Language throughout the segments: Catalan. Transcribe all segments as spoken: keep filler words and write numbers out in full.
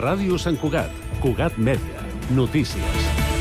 Ràdio Sant Cugat. Cugat Mèdia. Notícies.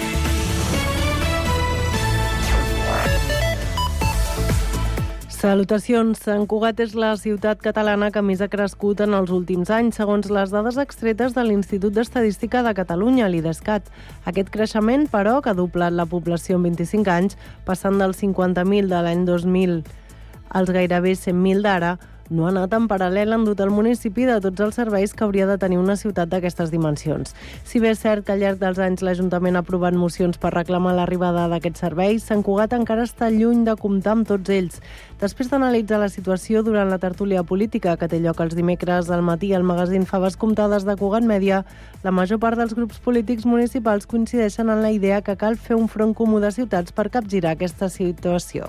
Salutacions. Sant Cugat és la ciutat catalana que més ha crescut en els últims anys, segons les dades extretes de l'Institut d'Estadística de Catalunya, l'IDESCAT. Aquest creixement, però, que ha doblat la població en vint-i-cinc anys, passant dels cinquanta mil de l'any dos mil als gairebé cent mil d'ara, no ha anat en paral·lel en dotar el municipi de tots els serveis que hauria de tenir una ciutat d'aquestes dimensions. Si bé és cert que al llarg dels anys l'Ajuntament ha aprovat mocions per reclamar l'arribada d'aquests serveis, Sant Cugat encara està lluny de comptar amb tots ells. Després d'analitzar la situació durant la tertúlia política que té lloc els dimecres al matí al magazín Faves Comptades de Cugat Mèdia, la major part dels grups polítics municipals coincideixen en la idea que cal fer un front comú de ciutats per capgirar aquesta situació.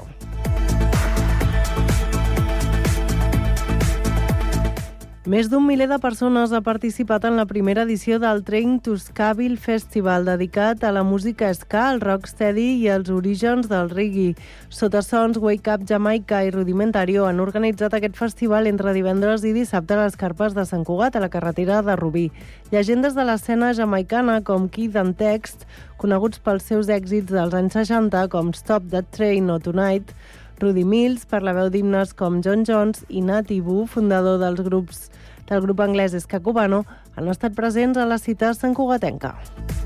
Més d'un miler de persones ha participat en la primera edició del Train to Scaville Festival, dedicat a la música ska, el rocksteady i els orígens del reggae. Sota Sons, Wake Up Jamaica i Rudimentario han organitzat aquest festival entre divendres i dissabte a les carpes de Sant Cugat, a la carretera de Rubí. Llegendes de l'escena jamaicana com Kid and Text, coneguts pels seus èxits dels anys seixanta com Stop That Train o Tonight, Rudy Mills, per la veu d'himnes com John Jones, i Natty Boo, fundador dels grups del grup anglès Ska Cubano, han estat presents a la cita santcugatenca.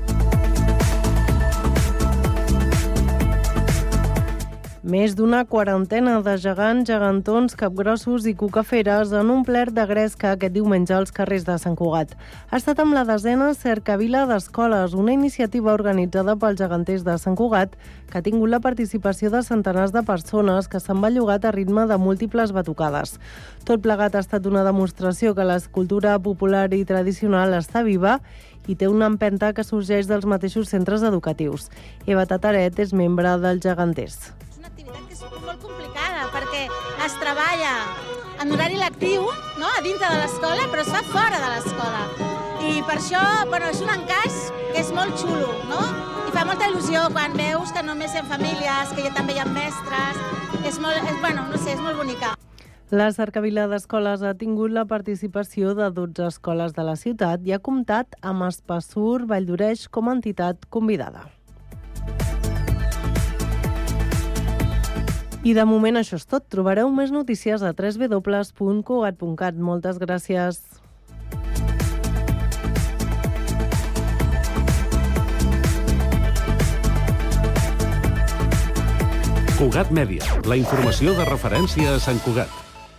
Més d'una quarantena de gegants, gegantons, capgrossos i cucaferes han omplert de gresca aquest diumenge als carrers de Sant Cugat. Ha estat amb la desena Cercavila d'Escoles, una iniciativa organitzada pels geganters de Sant Cugat que ha tingut la participació de centenars de persones que s'han bellugat a ritme de múltiples batucades. Tot plegat ha estat una demostració que l'escultura popular i tradicional està viva i té una empenta que sorgeix dels mateixos centres educatius. Eva Tataret és membre dels geganters. Molt complicada perquè es treballa en horari lectiu, no? A dintre de l'escola, però es fa fora de l'escola. I per això, bueno, és un encaix que és molt xulo, no? I fa molta il·lusió quan veus que només hi ha famílies, que ja també hi ha mestres. És molt, és, bueno, no sé, és molt bonica. La Cercavila d'Escoles ha tingut la participació de dotze escoles de la ciutat i ha comptat amb Espassur Valldoreix com a entitat convidada. I de moment això és tot. Trobareu més notícies a w w w punt cugat punt cat. Moltes gràcies. Cugat Mèdia, la informació de referència a Sant Cugat.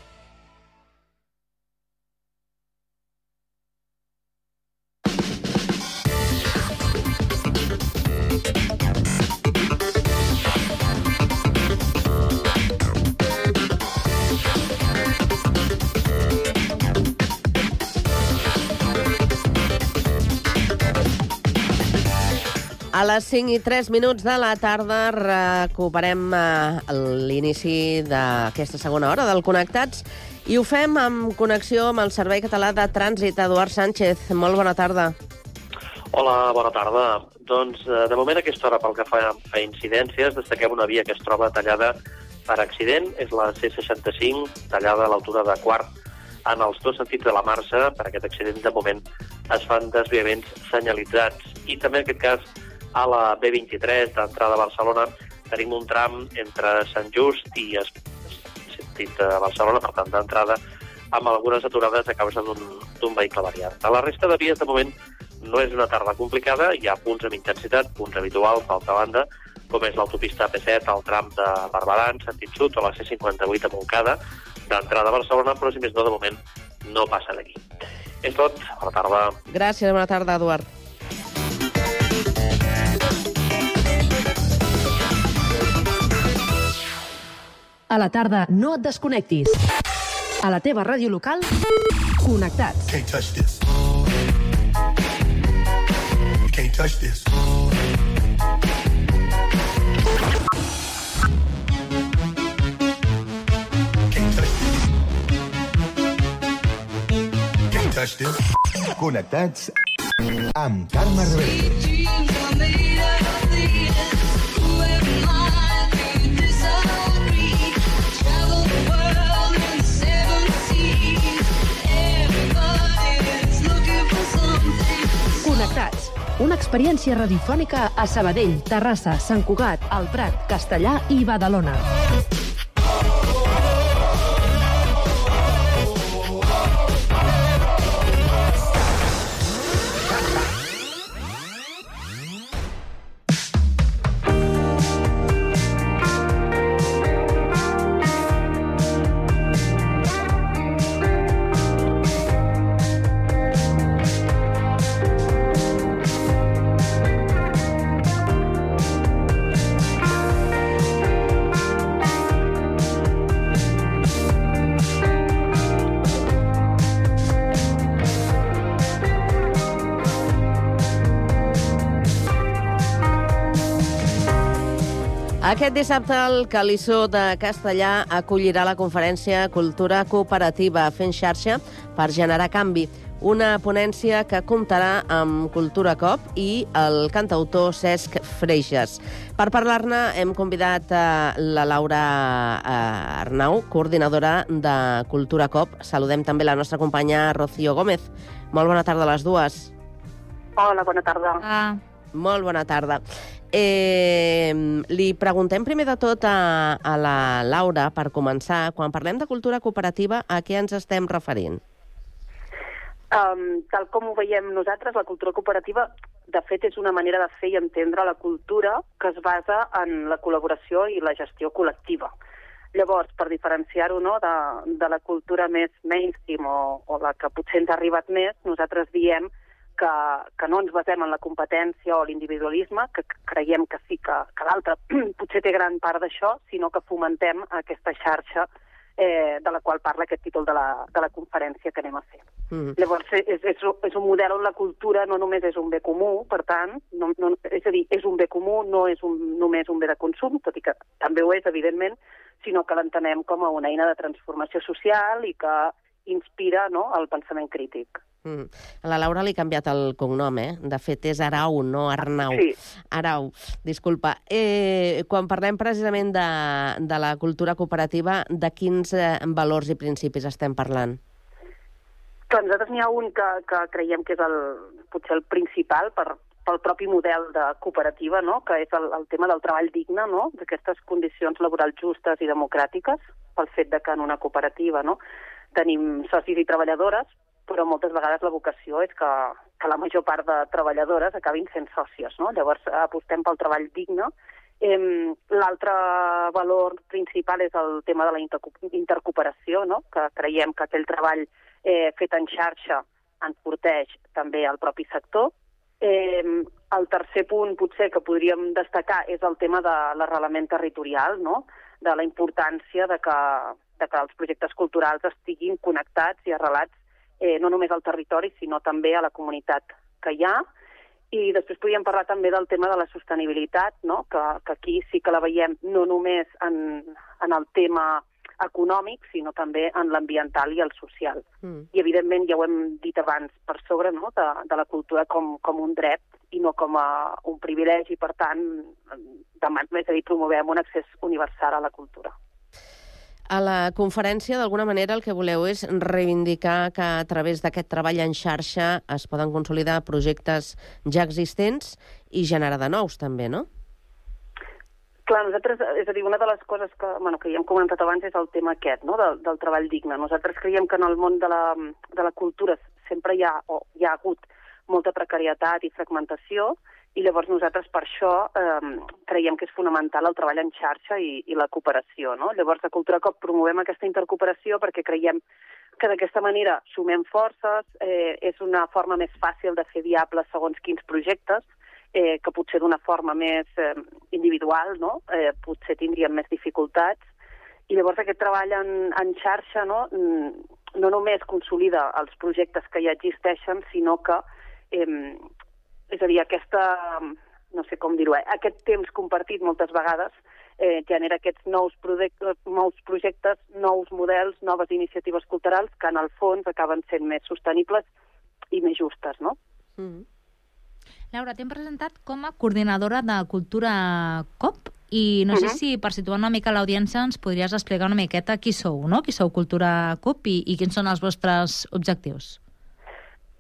A les cinc i tres minuts de la tarda recuperem l'inici d'aquesta segona hora del Connectats i ho fem amb connexió amb el Servei Català de Trànsit. Eduard Sánchez, molt bona tarda. Hola, bona tarda. Doncs, de moment, a aquesta hora, pel que fa a incidències, destaquem una via que es troba tallada per accident. És la C seixanta-cinc, tallada a l'altura de Quart. En els dos sentits de la marxa, per aquest accident, de moment, es fan desviaments senyalitzats. I també, en aquest cas, a la B vint-i-tres, d'entrada a Barcelona, tenim un tram entre Sant Just i sentit de Barcelona, per tant, d'entrada, amb algunes aturades a causa d'un vehicle variant. A la resta de vies, de moment, no és una tarda complicada, hi ha punts amb intensitat, punts habituals, d'altra banda, com és l'autopista A P set, el tram de Barberà, sentit sud, o la C cinquanta-vuit a Montcada, d'entrada a Barcelona, però si més no, de moment, no passa d'aquí. És tot, bona tarda. Gràcies, bona tarda, Eduard. A la tarda, no et desconnectis. A la teva ràdio local, connectats. Can't touch this. You can't touch this. Can't touch this. Can't touch this. Connectats amb Carme Rebell. Everybody's looking for something. una experiència radiofònica a Sabadell, Terrassa, Sant Cugat, El Prat, Castellà i Badalona. Aquest dissabte el Calissó de Castellà acollirà la conferència Cultura Cooperativa fent xarxa per generar canvi, una ponència que comptarà amb Cultura Coop i el cantautor Cesc Freixas. Per parlar-ne hem convidat a la Laura Arnau, coordinadora de Cultura Coop. Saludem també la nostra companya Rocío Gómez. Molt bona tarda a les dues. Hola, bona tarda. Ah. Molt bona tarda. Eh, li preguntem primer de tot a, a la Laura, per començar, quan parlem de cultura cooperativa, a què ens estem referint? Um, tal com ho veiem nosaltres, la cultura cooperativa, de fet, és una manera de fer i entendre la cultura que es basa en la col·laboració i la gestió col·lectiva. Llavors, per diferenciar-ho, no, de, de la cultura més mainstream o, o la que potser ens ha arribat més, nosaltres diem que, que no ens basem en la competència o l'individualisme, que creiem que sí, que, que l'altre potser té gran part d'això, sinó que fomentem aquesta xarxa eh, de la qual parla aquest títol de la, de la conferència que anem a fer. Mm. Llavors, és, és, és un model on la cultura no només és un bé comú, per tant, no, no, és a dir, és un bé comú, no és un, només un bé de consum, tot i que també ho és, evidentment, sinó que l'entenem com a una eina de transformació social i que inspira, no, el pensament crític. Mm. A la Laura li ha canviat el cognom, eh? De fet, és Arau, no Arnau. Sí. Arau, disculpa. Eh, quan parlem precisament de, de la cultura cooperativa, de quins eh, valors i principis estem parlant? Clar, nosaltres n'hi ha un que, que creiem que és el, potser el principal per, pel propi model de cooperativa, no? Que és el, el tema del treball digne, no? D'aquestes condicions laborals justes i democràtiques, pel fet de que en una cooperativa, no, tenim socis i treballadores, però moltes vegades la vocació és que, que la major part de treballadores acabin sent sòcies, no? Llavors apostem pel treball digne. Eh, L'altre valor principal és el tema de la intercooperació, no? Que creiem que aquell treball eh, fet en xarxa enforteix també el propi sector. Eh, el tercer punt potser que podríem destacar és el tema de l'arrelament territorial, no? De la importància de que, de que els projectes culturals estiguin connectats i arrelats Eh, no només al territori, sinó també a la comunitat que hi ha. I després podríem parlar també del tema de la sostenibilitat, no? que, que aquí sí que la veiem no només en, en el tema econòmic, sinó també en l'ambiental i el social. Mm. I, evidentment, ja ho hem dit abans, per sobre, no? de, de la cultura com, com un dret i no com a un privilegi. Per tant, demà, és a dir, promovem un accés universal a la cultura. A la conferència, d'alguna manera, el que voleu és reivindicar que a través d'aquest treball en xarxa es poden consolidar projectes ja existents i generar de nous, també, no? Clar, nosaltres, és a dir, una de les coses que, bueno, que ja hem comentat abans és el tema aquest, no?, del, del treball digne. Nosaltres creiem que en el món de la, de la cultura sempre hi ha, o hi ha hagut molta precarietat i fragmentació, i llavors nosaltres per això eh, creiem que és fonamental el treball en xarxa i, i la cooperació, no? Llavors a Cultura Coop promovem aquesta intercooperació perquè creiem que d'aquesta manera sumem forces, eh, és una forma més fàcil de fer viables segons quins projectes, eh, que potser d'una forma més eh, individual, no? Eh, potser tindríem més dificultats, i llavors aquest treball en, en xarxa, no? no només consolida els projectes que ja existeixen, sinó que eh, és a dir, aquesta, no sé com dir-ho, eh? aquest temps compartit moltes vegades eh, genera aquests nous, projectes, nous projectes, nous models, noves iniciatives culturals que en el fons acaben sent més sostenibles i més justes, no? Mm. Laura, t'hem presentat com a coordinadora de Cultura Coop i no uh-huh. sé si per situar una mica l'audiència ens podries explicar una miqueta qui sou, no? Qui sou Cultura Coop i, i quins són els vostres objectius?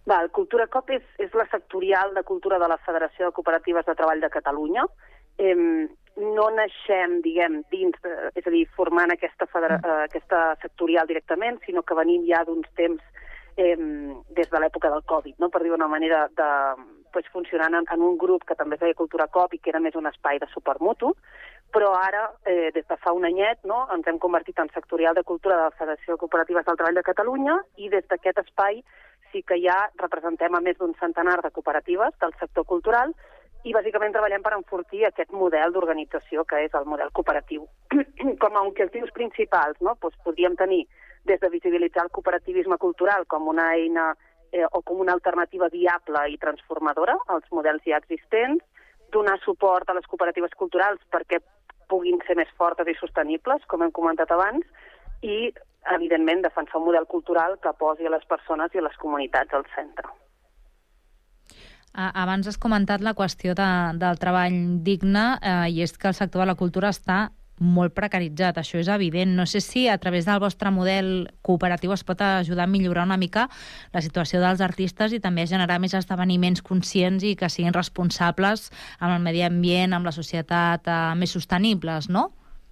Val, Cultura Cop és, és la sectorial de cultura de la Federació de Cooperatives de Treball de Catalunya. Eh, no naixem, diguem, dins, de, és a dir, formant aquesta, federa, eh, aquesta sectorial directament, sinó que venim ja d'uns temps eh, des de l'època del Covid, no? Per dir una manera de pues, funcionant en, en un grup que també feia Cultura Cop i que era més un espai de suport mutu, però ara, eh, des de fa un anyet, no, ens hem convertit en sectorial de cultura de la Federació de Cooperatives del Treball de Catalunya i des d'aquest espai sí que ja representem a més d'un centenar de cooperatives del sector cultural i bàsicament treballem per enfortir aquest model d'organització que és el model cooperatiu. Com a objectius principals, no, doncs podríem tenir des de visibilitzar el cooperativisme cultural com una eina eh, o com una alternativa viable i transformadora als models ja existents, donar suport a les cooperatives culturals perquè puguin ser més fortes i sostenibles, com hem comentat abans, i, evidentment, defensar un model cultural que posi a les persones i a les comunitats al centre. Abans has comentat la qüestió de, del treball digne eh, i és que el sector de la cultura està molt precaritzat, això és evident. No sé si a través del vostre model cooperatiu es pot ajudar a millorar una mica la situació dels artistes i també a generar més esdeveniments conscients i que siguin responsables amb el medi ambient, amb la societat, eh, més sostenibles, no?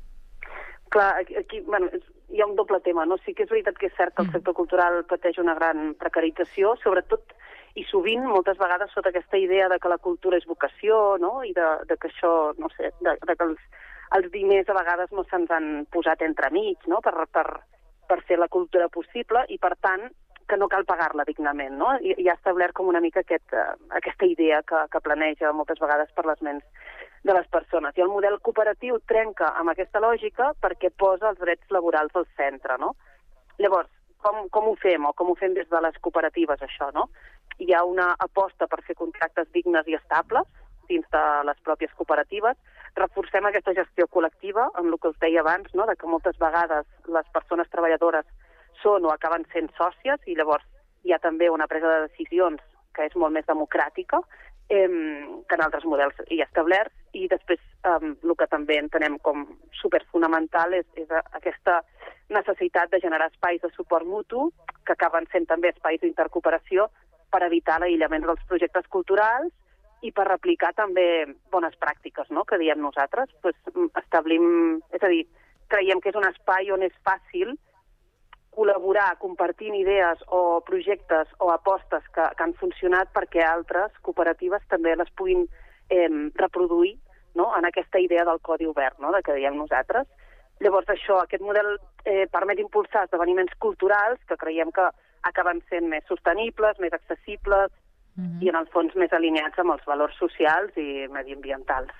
Clar, aquí, bueno, hi ha un doble tema, no? Sí que és veritat que és cert que el sector cultural pateix una gran precarització, sobretot i sovint, moltes vegades, sota aquesta idea de que la cultura és vocació, no? I de, de que això, no sé, de, de que els, els diners a vegades no se'ns han posat entremig, no? Per, per, per fer la cultura possible i, per tant, que no cal pagar-la dignament, no? I, i ha establert com una mica aquest, uh, aquesta idea que, que planeja moltes vegades per les ments de les persones. I el model cooperatiu trenca amb aquesta lògica perquè posa els drets laborals al centre, no? Llavors, com, com ho fem, o com ho fem des de les cooperatives, això, no? Hi ha una aposta per fer contractes dignes i estables dins de les pròpies cooperatives. Reforcem aquesta gestió col·lectiva, amb el que us deia abans, no? De que moltes vegades les persones treballadores són o acaben sent sòcies i llavors hi ha també una presa de decisions que és molt més democràtica eh, que en altres models hi establerts i després eh, el que també entenem com superfonamental és, és aquesta necessitat de generar espais de suport mutu que acaben sent també espais d'intercooperació per evitar l'aïllament dels projectes culturals i per replicar també bones pràctiques, no?, que diem nosaltres. Pues, establim, és a dir, creiem que és un espai on és fàcil col·laborar compartint idees o projectes o apostes que, que han funcionat perquè altres cooperatives també les puguin eh, reproduir, no?, en aquesta idea del codi obert, no?, de que diem nosaltres. Llavors això, aquest model eh, permet impulsar esdeveniments culturals que creiem que acaben sent més sostenibles, més accessibles mm-hmm. i en el fons més alineats amb els valors socials i mediambientals.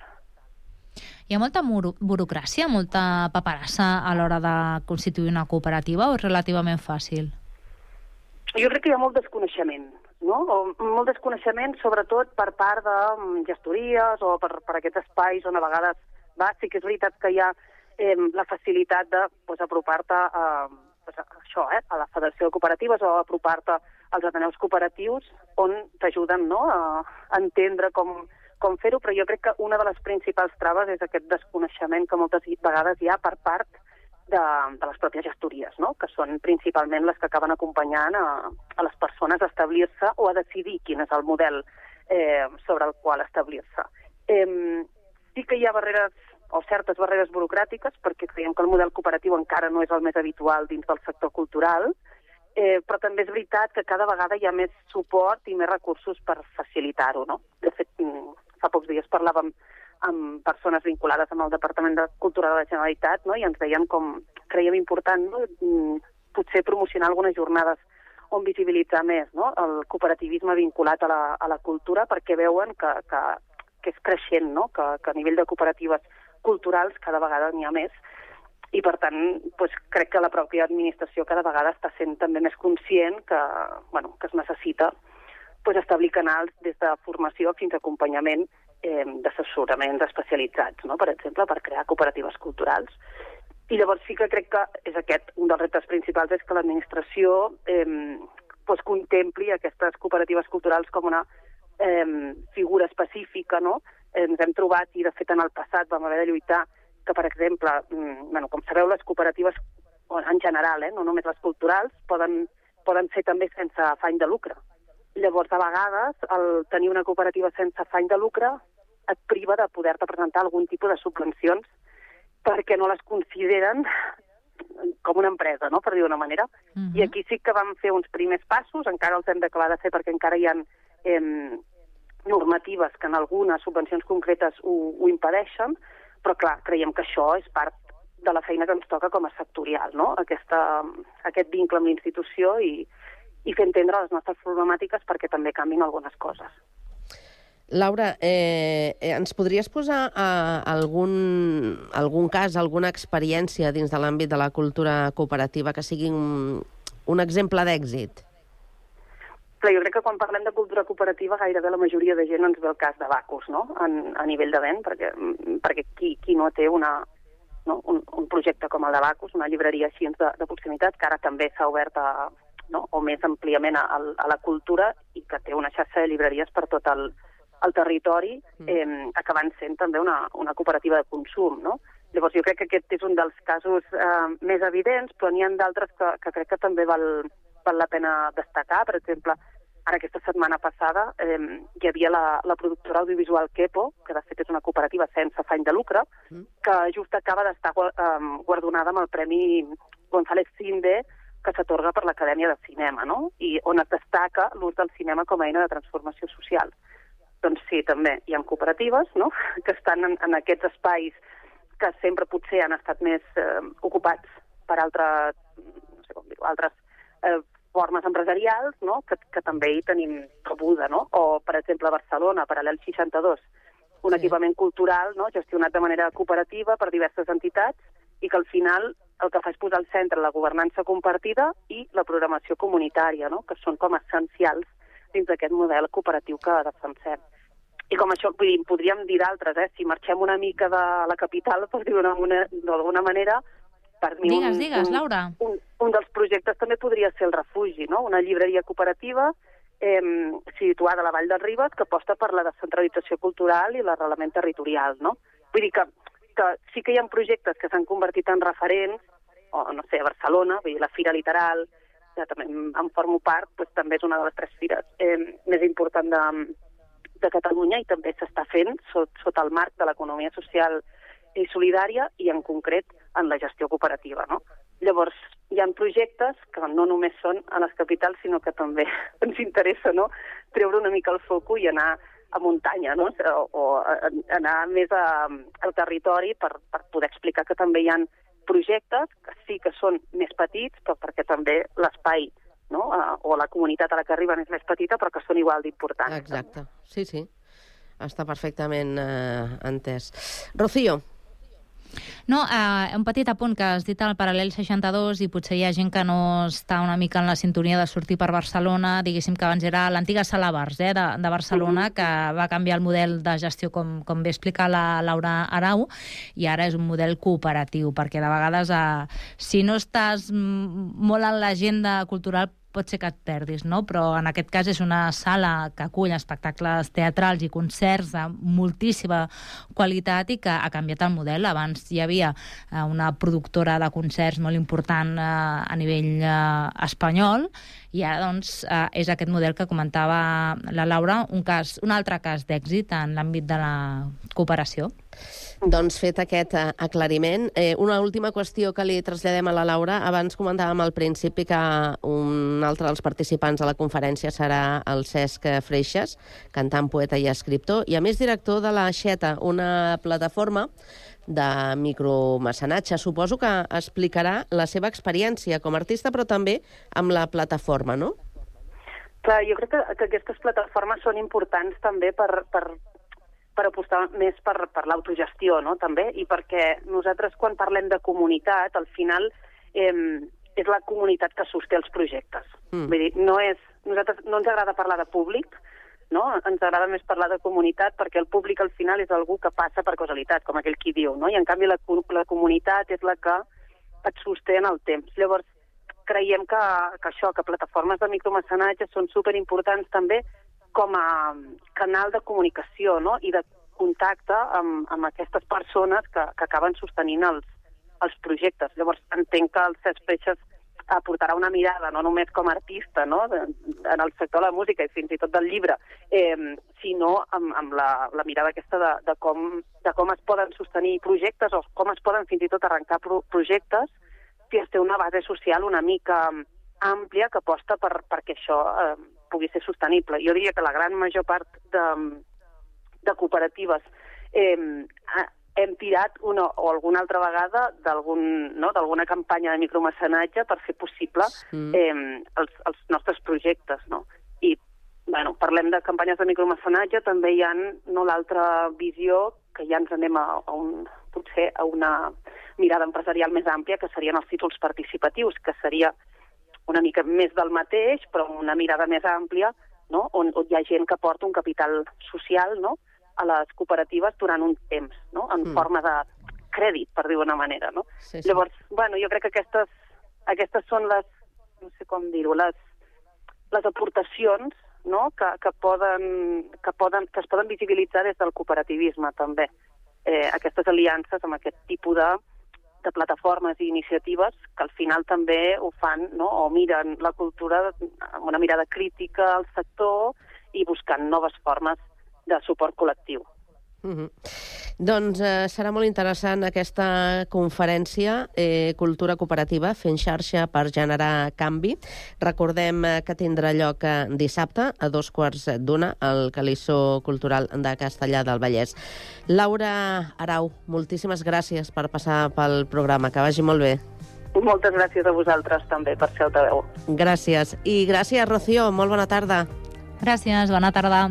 Hi ha molta burocràcia, molta paperassa a l'hora de constituir una cooperativa o és relativament fàcil? Jo crec que hi ha molt desconeixement, no? O molt desconeixement sobretot per part de gestories o per, per aquests espais on a vegades va. Sí que és veritat que hi ha eh, la facilitat de pues, apropar-te a, pues, a això, eh, a la Federació de Cooperatives o apropar-te als ateneus cooperatius on t'ajuden, no?, a entendre com com fer-ho, però jo crec que una de les principals traves és aquest desconeixement que moltes vegades hi ha per part de, de les pròpies gestories, no?, que són principalment les que acaben acompanyant a, a les persones a establir-se o a decidir quin és el model eh, sobre el qual establir-se. Eh, sí que hi ha barreres o certes barreres burocràtiques, perquè creiem que el model cooperatiu encara no és el més habitual dins del sector cultural, eh, però també és veritat que cada vegada hi ha més suport i més recursos per facilitar-ho, no? De fet, fa pocs dies parlàvem amb persones vinculades amb el Departament de Cultura de la Generalitat, no?, i ens deien com creiem important, no?, potser promocionar algunes jornades on visibilitzar més, no?, el cooperativisme vinculat a la, a la cultura, perquè veuen que, que, que és creixent, no?, que, que a nivell de cooperatives culturals cada vegada n'hi ha més, i per tant pues, crec que la pròpia administració cada vegada està sent també més conscient que, bueno, que es necessita pues, establir canals des de formació fins a acompanyament eh, d'assessoraments especialitzats, no?, per exemple, per crear cooperatives culturals. I llavors sí que crec que és aquest, un dels reptes principals és que l'administració eh, pues, contempli aquestes cooperatives culturals com una eh, figura específica, no? Ens hem trobat, i de fet en el passat vam haver de lluitar, que per exemple, bueno, com sabeu, les cooperatives en general, eh, no només les culturals, poden, poden ser també sense afany de lucre. Llavors, a vegades, el tenir una cooperativa sense afany de lucre et priva de poder-te presentar algun tipus de subvencions perquè no les consideren com una empresa, no?, per dir d'una manera. Uh-huh. I aquí sí que vam fer uns primers passos, encara els hem d'acabar de fer perquè encara hi ha eh, normatives que en algunes subvencions concretes ho, ho impedeixen, però clar, creiem que això és part de la feina que ens toca com a sectorial, no?, Aquesta, aquest vincle amb l'institució i i fer entendre les nostres problemàtiques perquè també canvin algunes coses. Laura, eh, ens podries posar eh, algun, algun cas, alguna experiència dins de l'àmbit de la cultura cooperativa que sigui un, un exemple d'èxit? Però jo crec que quan parlem de cultura cooperativa gairebé la majoria de gent ens ve el cas de Bacus, no?, en, a nivell de vent, perquè, perquè qui, qui no té una, no? un, un projecte com el de Bacus, una llibreria així de, de proximitat, que ara també s'ha obert a no? o més àmpliament a, a la cultura i que té una xarxa de llibreries per tot el, el territori, eh, acabant sent també una, una cooperativa de consum, no? Llavors jo crec que aquest és un dels casos eh, més evidents, però n'hi ha d'altres que, que crec que també val, val la pena destacar. Per exemple, ara aquesta setmana passada eh, hi havia la, la productora audiovisual Kepo, que de fet és una cooperativa sense afany de lucre, que just acaba d'estar eh, guardonada amb el Premi González Cinde, que s'atorga per l'Acadèmia de Cinema, no?, i on es destaca l'ús del cinema com a eina de transformació social. Doncs sí, també hi ha cooperatives, no?, que estan en, en aquests espais que sempre potser han estat més eh, ocupats per altres, no sé com dir-ho, altres eh, formes empresarials, no?, que, que també hi tenim cabuda, no?, o, per exemple, a Barcelona, Paral·lel seixanta-dos, un sí. equipament cultural, no?, gestionat de manera cooperativa per diverses entitats i que al final el que fa és posar al centre la governança compartida i la programació comunitària, no?, que són com essencials dins d'aquest model cooperatiu que defensem. I com això, vull dir, podríem dir d'altres, eh? Si marxem una mica de la capital, per dir d'alguna manera, per mi digues, un, digues, un, Laura. Un, un dels projectes també podria ser el Refugi, no?, una llibreria cooperativa eh, situada a la Vall del Ribes que aposta per la descentralització cultural i l'arrelament territorial, no? Vull dir que que sí que hi ha projectes que s'han convertit en referents, o no sé, a Barcelona, vull dir, la Fira Literal, que també en formo part, doncs, també és una de les tres fires eh, més importants de, de Catalunya i també s'està fent sot, sota el marc de l'economia social i solidària i en concret en la gestió cooperativa, no? Llavors, hi ha projectes que no només són a les capitals, sinó que també ens interessa, no?, treure una mica el foco i anar a muntanya, no?, o, o anar més a, al territori per, per poder explicar que també hi ha projectes que sí que són més petits, però perquè també l'espai, no?, o la comunitat a la que arriben és més petita, però que són igual d'importants. Exacte, sí, sí. Està perfectament eh, entès. Rocío. No, eh, un petit apunt que has dit al Paral·lel seixanta-dos i potser hi ha gent que no està una mica en la sintonia de sortir per Barcelona, diguéssim que abans era l'antiga Sala Bars eh, de, de Barcelona, que va canviar el model de gestió, com, com bé explica la Laura Arau, i ara és un model cooperatiu, perquè de vegades, eh, si no estàs molt en l'agenda cultural, pot ser que et perdis, no? Però en aquest cas és una sala que acull espectacles teatrals i concerts de moltíssima qualitat i que ha canviat el model. Abans hi havia una productora de concerts molt important a nivell espanyol i ara doncs és aquest model que comentava la Laura, un cas, un altre cas d'èxit en l'àmbit de la cooperació. Doncs fet aquest aclariment, eh, una última qüestió que li traslladem a la Laura. Abans comentàvem al principi que un altre dels participants a la conferència serà el Cesc Freixas, cantant, poeta i escriptor, i a més director de la Xeta, una plataforma de micromecenatge. Suposo que explicarà la seva experiència com a artista, però també amb la plataforma, no? Clar, jo crec que, que aquestes plataformes són importants també per... per... per apostar més per, per l'autogestió, no?, també, i perquè nosaltres quan parlem de comunitat, al final eh, és la comunitat que sosté els projectes. Mm. Vull dir, no és, nosaltres no ens agrada parlar de públic, no?, ens agrada més parlar de comunitat perquè el públic al final és algú que passa per causalitat, com aquell qui diu, no?, i en canvi la, la comunitat és la que et sosté en el temps. Llavors, creiem que, que això, que plataformes de micromecenatge són superimportants també com a canal de comunicació, no?, i de contacte amb, amb aquestes persones que, que acaben sostenint els, els projectes. Llavors, entenc que el Cesc Freixas aportarà una mirada, no només com a artista, no? de, en el sector de la música i fins i tot del llibre, eh, sinó amb, amb la, la mirada aquesta de, de, com, de com es poden sostenir projectes o com es poden fins i tot arrencar pro, projectes si es té una base social una mica àmplia que aposta per, perquè això eh, pugui ser sostenible. Jo diria que la gran major part de, de cooperatives eh, hem tirat una o alguna altra vegada d'algun, no, d'alguna campanya de micromecenatge per fer possible eh, els, els nostres projectes, no? I, bueno, parlem de campanyes de micromecenatge, també hi ha no, l'altra visió, que ja ens anem a, a un, potser a una mirada empresarial més àmplia, que serien els títols participatius, que seria una mica més del mateix, però amb una mirada més àmplia, no? on, on hi ha gent que porta un capital social, no? a les cooperatives durant un temps, no? en mm. forma de crèdit, per dir-ho d'una manera. No? Sí, sí. Llavors, bueno, jo crec que aquestes, aquestes són les, no sé com dir-ho, les, les aportacions, no? que, que, poden, que, poden, que es poden visibilitzar des del cooperativisme, també. Eh, aquestes aliances amb aquest tipus de, de plataformes i iniciatives que al final també ho fan, no? o miren la cultura amb una mirada crítica al sector i buscant noves formes de suport col·lectiu. Mm-hmm. Doncs eh, serà molt interessant aquesta conferència eh, Cultura Cooperativa fent xarxa per generar canvi. Recordem eh, que tindrà lloc eh, dissabte a dos quarts d'una al Calisso Cultural de Castellar del Vallès. Laura Arau, moltíssimes gràcies per passar pel programa. Que vagi molt bé. Moltes gràcies a vosaltres també per ser altaveu. Gràcies. I gràcies, Rocío. Molt bona tarda. Gràcies, bona tarda.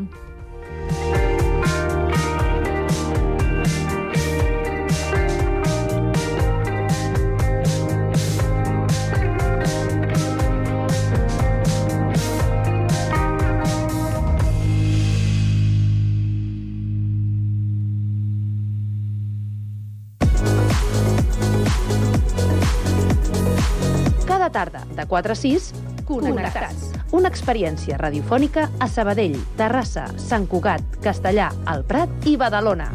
Cada tarda, de quatre a sis, Connectats. Una experiència radiofònica a Sabadell, Terrassa, Sant Cugat, Castellar, El Prat i Badalona.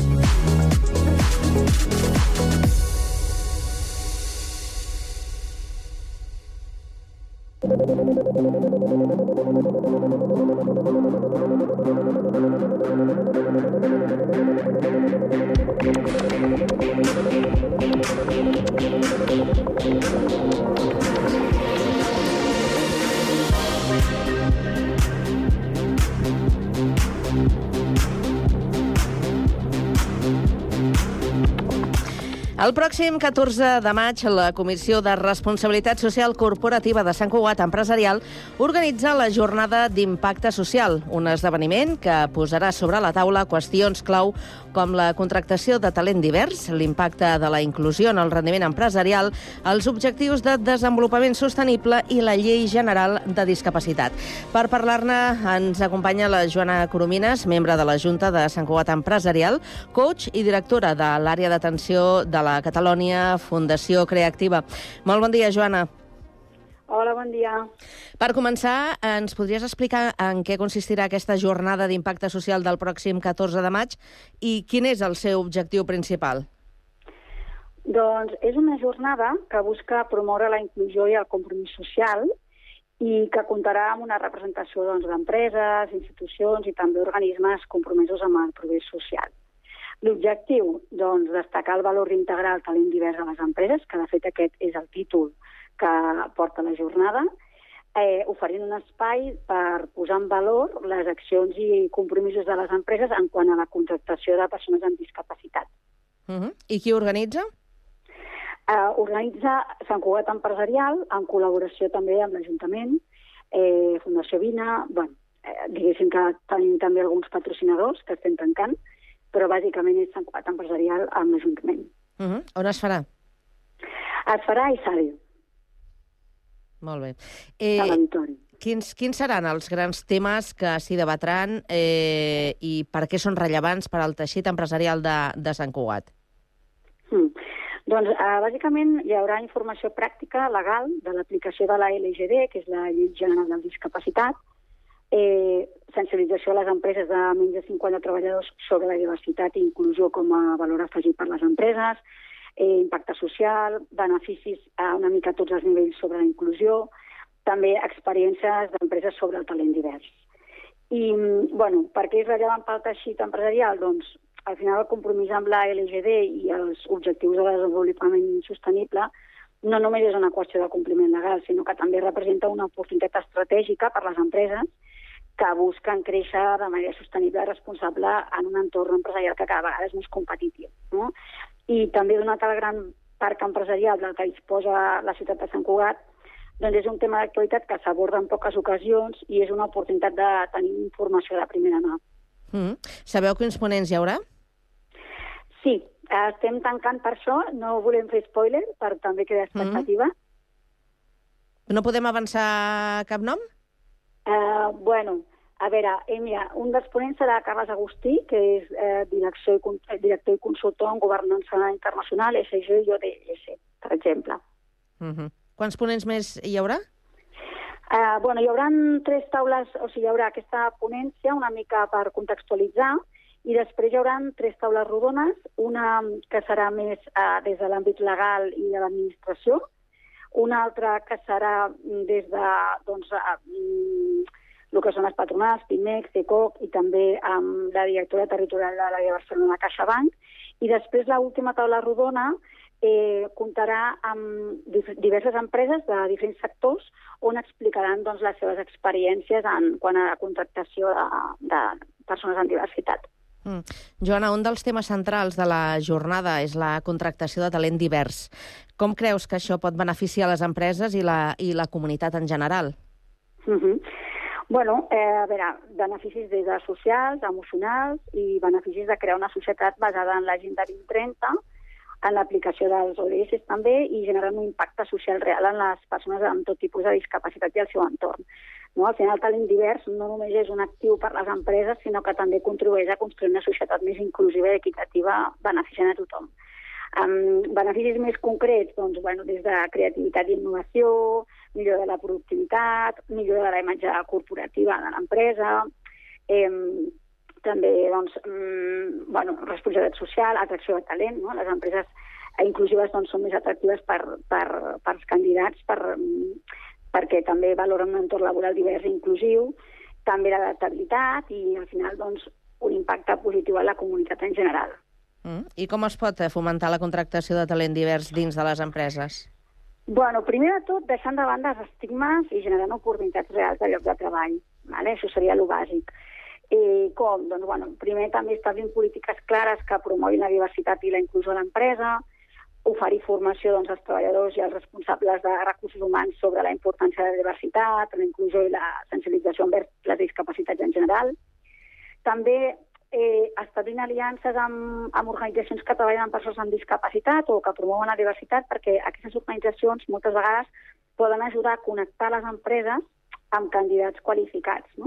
El pròxim catorze de maig, la Comissió de Responsabilitat Social Corporativa de Sant Cugat Empresarial organitza la Jornada d'Impacte Social, un esdeveniment que posarà sobre la taula qüestions clau com la contractació de talent divers, l'impacte de la inclusió en el rendiment empresarial, els objectius de desenvolupament sostenible i la Llei General de Discapacitat. Per parlar-ne ens acompanya la Joana Coromines, membre de la Junta de Sant Cugat Empresarial, coach i directora de l'àrea d'atenció de la Catalònia Fundació Creactiva. Molt bon dia, Joana. Hola, bon dia. Per començar, ens podries explicar en què consistirà aquesta jornada d'impacte social del pròxim catorze de maig i quin és el seu objectiu principal? Doncs és una jornada que busca promoure la inclusió i el compromís social i que comptarà amb una representació doncs, d'empreses, institucions i també organismes compromesos amb el progrés social. L'objectiu, doncs, destacar el valor d'integrar el talent divers a les empreses, que de fet aquest és el títol que porta la jornada, eh, oferint un espai per posar en valor les accions i compromisos de les empreses en quant a la contractació de persones amb discapacitat. Uh-huh. I qui organitza? Eh, organitza Sant Cugat Empresarial, en col·laboració també amb l'Ajuntament, eh, Fundació Vina, bueno, eh, diguéssim que tenim també alguns patrocinadors que estem tancant, però bàsicament és Sant Cugat Empresarial amb l'Ajuntament. Uh-huh. On es farà? Es farà a Isàvil. Molt bé. Eh, quins, quins seran els grans temes que s'hi debatran eh, i per què són rellevants per al teixit empresarial de, de Sant Cugat? Mm. Doncs, eh, bàsicament, hi haurà informació pràctica legal de l'aplicació de la L G D, que és la Llei General de Discapacitat, eh, sensibilització a les empreses de menys de cinquanta treballadors sobre la diversitat i inclusió com a valor afegit per les empreses, eh, impacte social, beneficis a una mica a tots els nivells sobre la inclusió, també experiències d'empreses sobre el talent divers. I, bueno, per què és rellevant pel teixit empresarial? Doncs, al final, el compromís amb la L G D i els objectius de desenvolupament sostenible no només és una qüestió de compliment legal, sinó que també representa una oportunitat estratègica per a les empreses que busquen créixer de manera sostenible i responsable en un entorn empresarial que cada vegada és més competitiu. No? I també, donat el gran parc empresarial del que disposa la ciutat de Sant Cugat, doncs és un tema d'actualitat que s'aborda en poques ocasions i és una oportunitat de tenir informació de primera mà. Mm. Sabeu quins ponents hi haurà? Sí, estem tancant per això, no volem fer spoiler, per també quedar expectativa. Mm. No podem avançar cap nom? Uh, bueno, a veure, eh, mira, un dels ponents serà Carles Agustí, que és eh, director, i, director i consultor en governança internacional, S G i O D S, per exemple. Mm-hmm. Quants ponents més hi haurà? Uh, bueno, hi haurà tres taules, o sigui, hi haurà aquesta ponència una mica per contextualitzar, i després hi haurà tres taules rodones, una que serà més uh, des de l'àmbit legal i de l'administració, una altra que serà des de doncs, uh, el que són les patronals, Pimex, CECOC, i també amb la directora territorial de l'àrea de Barcelona, CaixaBank, i després l'última taula rodona eh, comptarà amb diverses empreses de diferents sectors on explicaran doncs, les seves experiències en quant a la contractació de, de persones amb diversitat. Mm. Joana, un dels temes centrals de la jornada és la contractació de talent divers. Com creus que això pot beneficiar les empreses i la, i la comunitat en general? Mm-hmm. Bueno, eh, a veure, beneficis des de socials, emocionals i beneficis de crear una societat basada en l'Agenda vint trenta, en l'aplicació dels O D S també i generant un impacte social real en les persones amb tot tipus de discapacitat i el seu entorn. No? Al final, el talent divers no només és un actiu per a les empreses, sinó que també contribueix a construir una societat més inclusiva i equitativa beneficiant a tothom. Um, beneficis més concrets, doncs, bueno, des de creativitat i innovació, millora de la productivitat, millora de la imatge corporativa de l'empresa, eh, també doncs, um, bueno, responsabilitat social, atracció de talent. No? Les empreses inclusives doncs, són més atractives per, per, per als candidats, per, perquè també valoren un entorn laboral divers i inclusiu, també l'adaptabilitat i, al final, doncs, un impacte positiu a la comunitat en general. Mm. I com es pot fomentar la contractació de talent divers dins de les empreses? Bueno, primer de tot, deixant de banda els estigmes i generant oportunitats reals de lloc de treball. Vale? Això seria el bàsic. Eh, com? Doncs, bueno, primer també establint polítiques clares que promoguin la diversitat i la inclusió a l'empresa, oferir formació doncs, als treballadors i als responsables de recursos humans sobre la importància de la diversitat, la inclusió i la sensibilització envers les discapacitats en general. També eh, establint aliances amb, amb organitzacions que treballen amb persones amb discapacitat o que promouen la diversitat, perquè aquestes organitzacions moltes vegades poden ajudar a connectar les empreses amb candidats qualificats. No?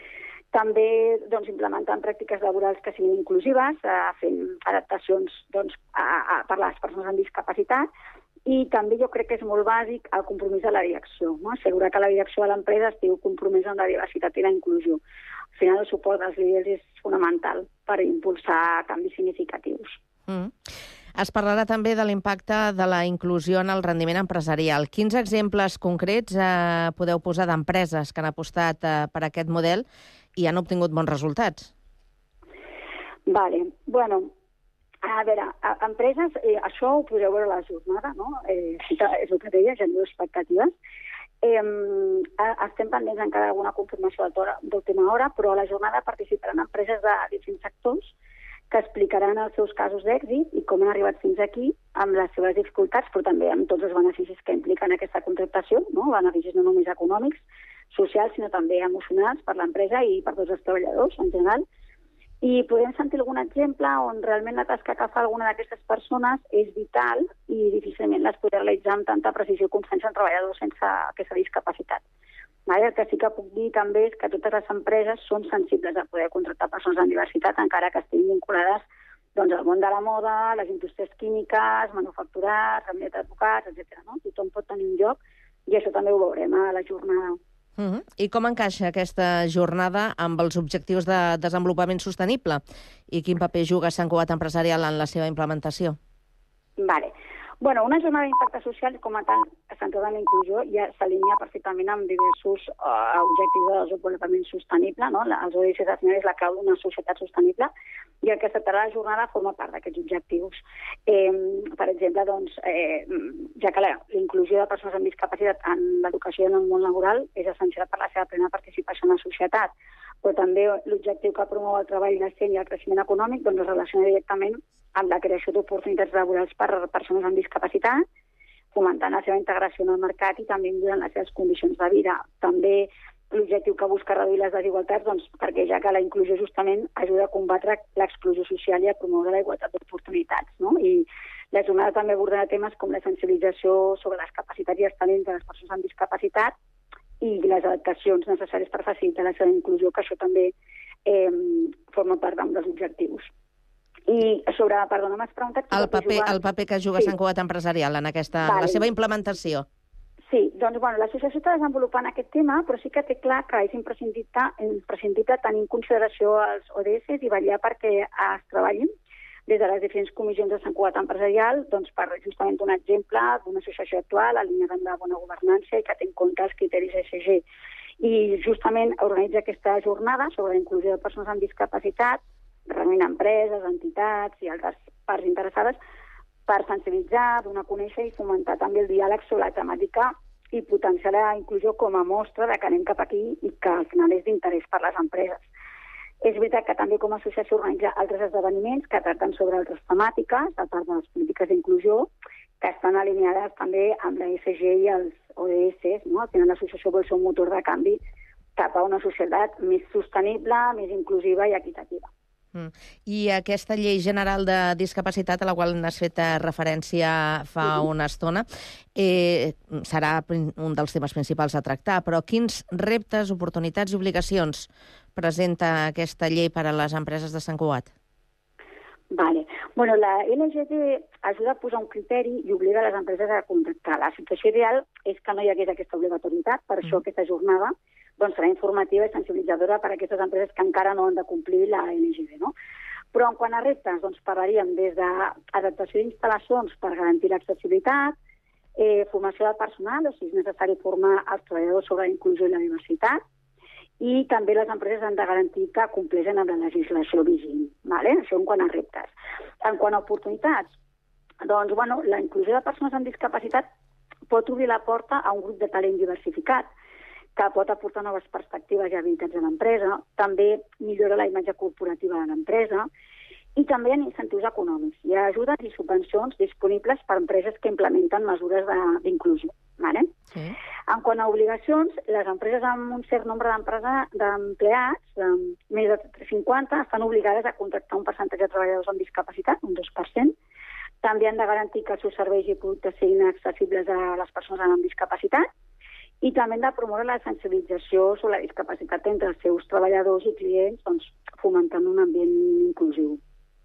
També doncs, implementant pràctiques laborals que siguin inclusives, eh, fent adaptacions doncs, a, a, per a les persones amb discapacitat, i també jo crec que és molt bàsic el compromís de la direcció, no? Assegurar que la direcció de l'empresa estigui compromesa amb la diversitat i la inclusió. Al final, el suport dels líders és fonamental per impulsar canvis significatius. Mm. Es parlarà també de l'impacte de la inclusió en el rendiment empresarial. Quins exemples concrets eh, podeu posar d'empreses que han apostat eh, per aquest model i han obtingut bons resultats? Vale. Bueno, a veure, a, empreses, eh, això ho podreu veure a la jornada, no? Eh, és el que deia, genero expectatives. Eh, estem pendents encara d'alguna confirmació d'última hora, però a la jornada participaran empreses de diferents sectors que explicaran els seus casos d'èxit i com han arribat fins aquí amb les seves dificultats, però també amb tots els beneficis que impliquen aquesta contractació, no? Beneficis no només econòmics, socials, sinó també emocionals per l'empresa i per tots els treballadors en general. I podem sentir algun exemple on realment la tasca que fa alguna d'aquestes persones és vital i difícilment les podrà realitzar amb tanta precisió i confiança en treballadors sense aquesta discapacitat. El que sí que puc dir també és que totes les empreses són sensibles a poder contractar persones amb diversitat, encara que estiguin vinculades doncs, al món de la moda, les indústries químiques, manufacturats, gabinets d'advocats, etcètera. No? Tothom pot tenir un lloc i això també ho veurem a la jornada. Uh-huh. I com encaixa aquesta jornada amb els objectius de desenvolupament sostenible? I quin paper juga Sant Cugat Empresarial en la seva implementació? Vale. Bueno, una jornada d'impacte social, com a tal, centrada en la inclusió, ja s'alinea perfectament amb diversos uh, objectius de desenvolupament sostenible, no? Els O D S al final és la clau d'una societat sostenible, i el que es tractarà la jornada forma part d'aquests objectius. Eh, per exemple, doncs, eh, ja que la, la inclusió de persones amb discapacitat en l'educació i en el món laboral és essencial per la seva plena participació en la societat, però també l'objectiu que promou el treball decent i el creixement econòmic doncs, es relaciona directament amb la creació d'oportunitats laborals per a persones amb discapacitat, fomentant la seva integració en el mercat i també millorant les seves condicions de vida. També l'objectiu que busca reduir les desigualtats, doncs, perquè ja que la inclusió justament ajuda a combatre l'exclusió social i a promoure la igualtat d'oportunitats. No? I la jornada també abordarà temes com la sensibilització sobre les capacitats i els talents de les persones amb discapacitat i les adaptacions necessàries per facilitar la seva inclusió, que això també eh, forma part d'un dels objectius. I sobre, perdona, m'has preguntat... El paper, jugar... el paper que juga sí. Sant Cugat Empresarial en aquesta, vale. La seva implementació. Sí, doncs bueno, l'associació està desenvolupant aquest tema, però sí que té clar que és imprescindible, imprescindible tenir en consideració els O D S i vetllar perquè es treballin des de les diferents comissions de Sant Cugat Empresarial, doncs per justament donar exemple d'una associació actual alineada amb la bona governança i que té en compte els criteris E S G. I justament organitza aquesta jornada sobre la inclusió de persones amb discapacitat, reunint empreses, entitats i altres parts interessades per sensibilitzar, donar a conèixer i fomentar també el diàleg sobre la temàtica i potenciar la inclusió com a mostra de que anem cap aquí i que al final és d'interès per les empreses. És veritat que també com a associació organitza altres esdeveniments que tracten sobre altres temàtiques, a part de les polítiques d'inclusió, que estan alineades també amb la E S G i els O D S. No? Al final l'associació vol ser un motor de canvi cap a una societat més sostenible, més inclusiva i equitativa. Mm. I aquesta llei general de discapacitat a la qual n'has fet referència fa mm-hmm. una estona eh, serà un dels temes principals a tractar, però quins reptes, oportunitats i obligacions presenta aquesta llei per a les empreses de Sant Cugat? Vale. Bueno, la L G D ajuda a posar un criteri i obliga les empreses a contractar. La situació ideal és que no hi hagués aquesta obligatorietat, per això aquesta jornada doncs, serà informativa i sensibilitzadora per a aquestes empreses que encara no han de complir la L G D. No? Però en quant a reptes, doncs, parlaríem des d'adaptació d'instal·lacions per garantir l'accessibilitat, eh, formació del personal, o si és necessari formar els treballadors sobre la inclusió i la diversitat, i també les empreses han de garantir que compleixen amb la legislació vigent. Vale? Això en quant a reptes. En quant a oportunitats, doncs, bueno, la inclusió de persones amb discapacitat pot obrir la porta a un grup de talent diversificat que pot aportar noves perspectives i habilitats a l'empresa, també millora la imatge corporativa de l'empresa i també en incentius econòmics. Hi ha ajudes i subvencions disponibles per a empreses que implementen mesures d'inclusió. Vale? Sí. En quant a obligacions, les empreses amb un cert nombre d'empleats, de més de cinquanta, estan obligades a contractar un percentatge de treballadors amb discapacitat, un dos per cent. També han de garantir que els seus serveis i productes siguin accessibles a les persones amb discapacitat i també han de promoure la sensibilització sobre la discapacitat entre els seus treballadors i clients, doncs, fomentant un ambient inclusiu.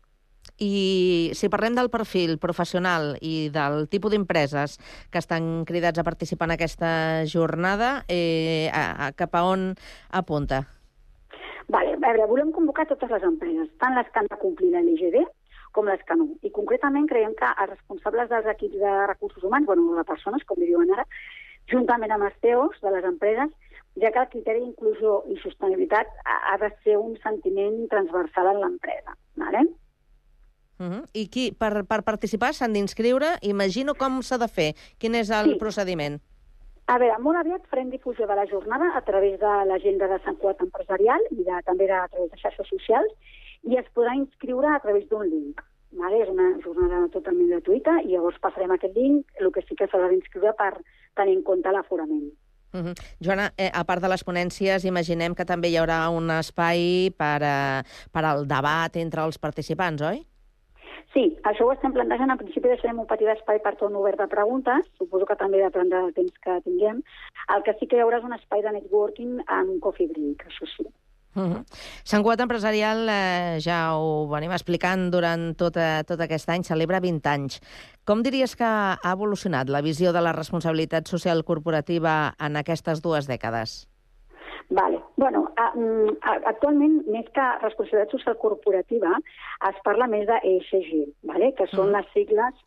I si parlem del perfil professional i del tipus d'empreses que estan cridats a participar en aquesta jornada, eh, a, a cap a on apunta? Vale, a veure, volem convocar totes les empreses, tant les que han de complir la L G D com les que no. I concretament creiem que els responsables dels equips de recursos humans, bueno, de persones, com diuen ara, juntament amb els C E Os de les empreses, ja que el criteri d'inclusió i sostenibilitat ha de ser un sentiment transversal en l'empresa. Vale? Uh-huh. I qui, per, per participar s'han d'inscriure? Imagino com s'ha de fer. Quin és el sí. procediment? A veure, molt aviat farem difusió de la jornada a través de l'agenda de Sant Cugat Empresarial i de, també de, a través de xarxes socials i es podrà inscriure a través d'un link. Vale? És una jornada totalment gratuïta i llavors passarem aquest link, el que sí que s'ha d'inscriure per tenir en compte l'aforament. Uh-huh. Joana, eh, a part de les ponències, imaginem que també hi haurà un espai per, uh, per al debat entre els participants, oi? Sí, això ho estem plantejant. En principi deixarem un petit espai per torn obert de preguntes. Suposo que també depèn del temps que tinguem. El que sí que hi haurà és un espai de networking amb un coffee break, això sí. Uh-huh. Sant Cugat Empresarial, eh, ja ho venim explicant durant tot, eh, tot aquest any, celebra vint anys. Com diries que ha evolucionat la visió de la responsabilitat social corporativa en aquestes dues dècades? Vale. Bueno, actualment, més que responsabilitat social corporativa, es parla més de E S G, vale? Que són mm. les sigles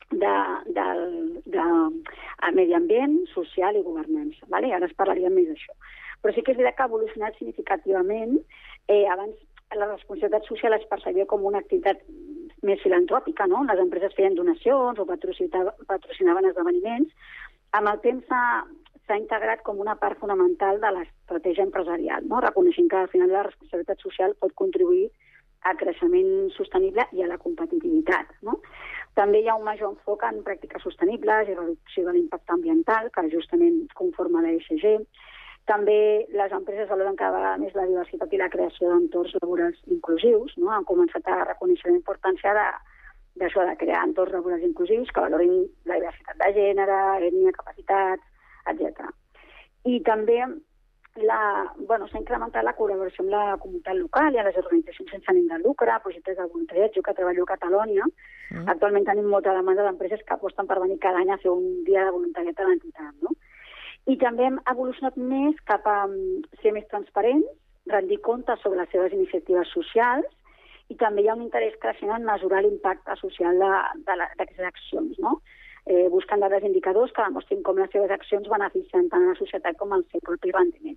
de, de, de, de medi ambient, social i governança. Vale? Ara es parlaria més d'això. Però sí que és veritat que ha evolucionat significativament. Eh, abans la responsabilitat social es percebia com una activitat més filantròpica, no? Les empreses feien donacions o patrocinaven esdeveniments. Amb el temps s'ha integrat com una part fonamental de l'estratègia empresarial, no? Reconeixent que al final la responsabilitat social pot contribuir al creixement sostenible i a la competitivitat, no? També hi ha un major enfoc en pràctiques sostenibles i reducció de l'impacte ambiental, que justament conforma l'E S G. També les empreses valoren cada vegada més la diversitat i la creació d'entorns laborals inclusius, no? Han començat a reconèixer la importància d'això, de crear entorns laborals inclusius que valorin la diversitat de gènere, ètnia, capacitats, etcètera. I també la, bueno, s'ha incrementat la col·laboració amb la comunitat local i a les organitzacions sense ànim de lucre, projectes de voluntariat. Jo que treballo a Catalunya, mm. actualment tenim molta demanda d'empreses que aposten per venir cada any a fer un dia de voluntariat a l'entitat, no? I també hem evolucionat més cap a ser més transparents, rendir comptes sobre les seves iniciatives socials i també hi ha un interès creixent en mesurar l'impacte social d'aquestes accions, no? Eh, buscant dades indicadors que demostrin com les seves accions beneficien tant a la societat com al seu propi rendiment.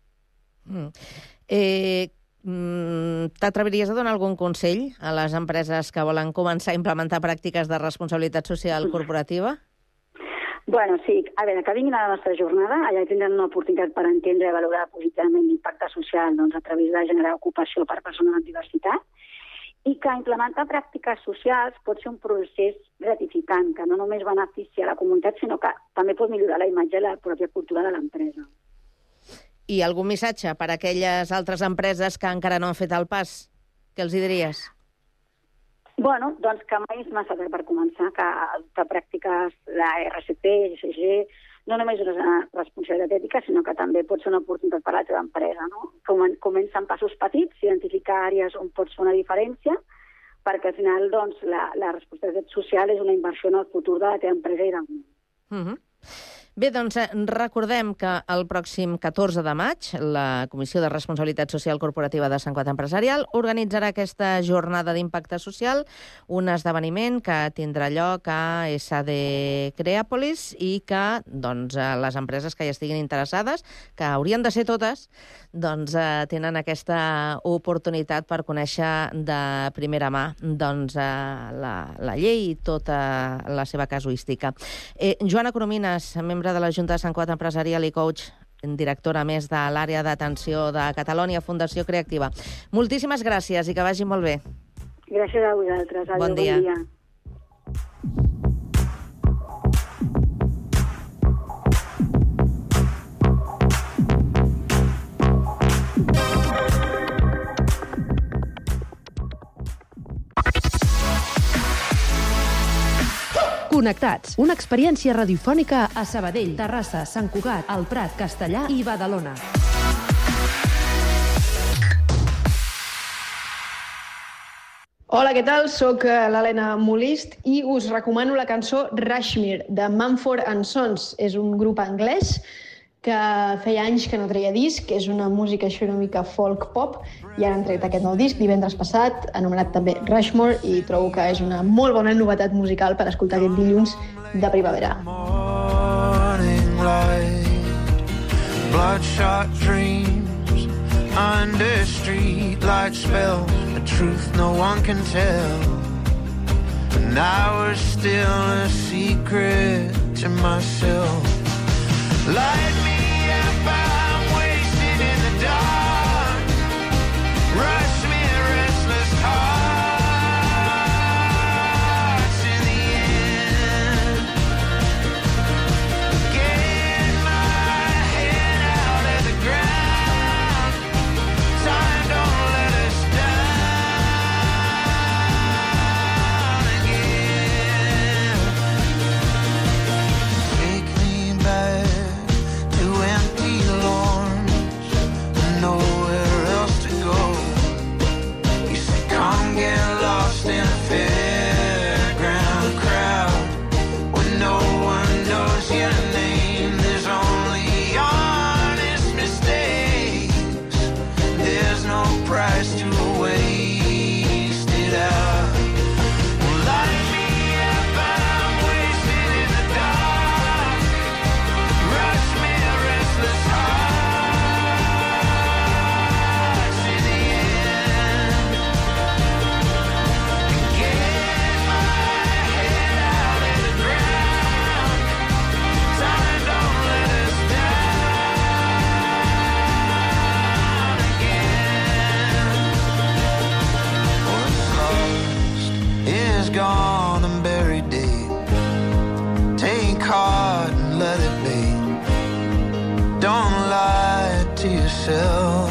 Mm. Eh, mm, T'atreviries a donar algun consell a les empreses que volen començar a implementar pràctiques de responsabilitat social corporativa? Bueno, sí, a veure, que vinguin a la nostra jornada, allà tindran una oportunitat per entendre i valorar positivament l'impacte social, doncs, a través de generar ocupació per persones amb diversitat, i que implementar pràctiques socials pot ser un procés gratificant, que no només beneficia a la comunitat, sinó que també pot millorar la imatge i la pròpia cultura de l'empresa. I algun missatge per a aquelles altres empreses que encara no han fet el pas? Què els hi diries? Bueno, doncs que mai és massa tard per començar, que adoptar pràctiques, la R C P, E S G, no només és una responsabilitat ètica, sinó que també pot ser una oportunitat per a la teva empresa, no? Comença amb passos petits, identificar àrees on pots fer una diferència, perquè al final doncs, la, la responsabilitat social és una inversió en el futur de la teva empresa i del món. Uh-huh. Bé, doncs recordem que el pròxim catorze de maig la Comissió de Responsabilitat Social Corporativa de Sant Cugat Empresarial organitzarà aquesta jornada d'impacte social, un esdeveniment que tindrà lloc a S D Creàpolis i que doncs, les empreses que hi estiguin interessades, que haurien de ser totes, doncs, tenen aquesta oportunitat per conèixer de primera mà doncs, la, la llei i tota la seva casuística. Eh, Joana Coromines, membre de la Junta de Sant Cugat Empresarial i coach, directora més de l'àrea d'atenció de Catalonia Fundació Creactiva. Moltíssimes gràcies i que vagi molt bé. Gràcies a vosaltres. Adéu, bon dia. Bon dia. Connectats, una experiència radiofònica a Sabadell, Terrassa, Sant Cugat, El Prat, Castellà i Badalona. Hola, què tal? Soc l'Helena Molist i us recomano la cançó Rushmere, de Mumford and Sons. És un grup anglès que feia anys que no treia disc, que és una música així una mica folk-pop, i ara han tret aquest nou disc divendres passat, anomenat també Rushmore, i trobo que és una molt bona novetat musical per escoltar aquest dilluns de primavera. Bloodshot dreams under streetlight spell, a truth no one can tell, and I was still a secret to myself. Light me up, I'm wasted in the dark. Rush me, restless hearts in the end. Get my head out of the ground. Time don't let us down again. Take me back to gone and buried deep. Take heart and let it be. Don't lie to yourself.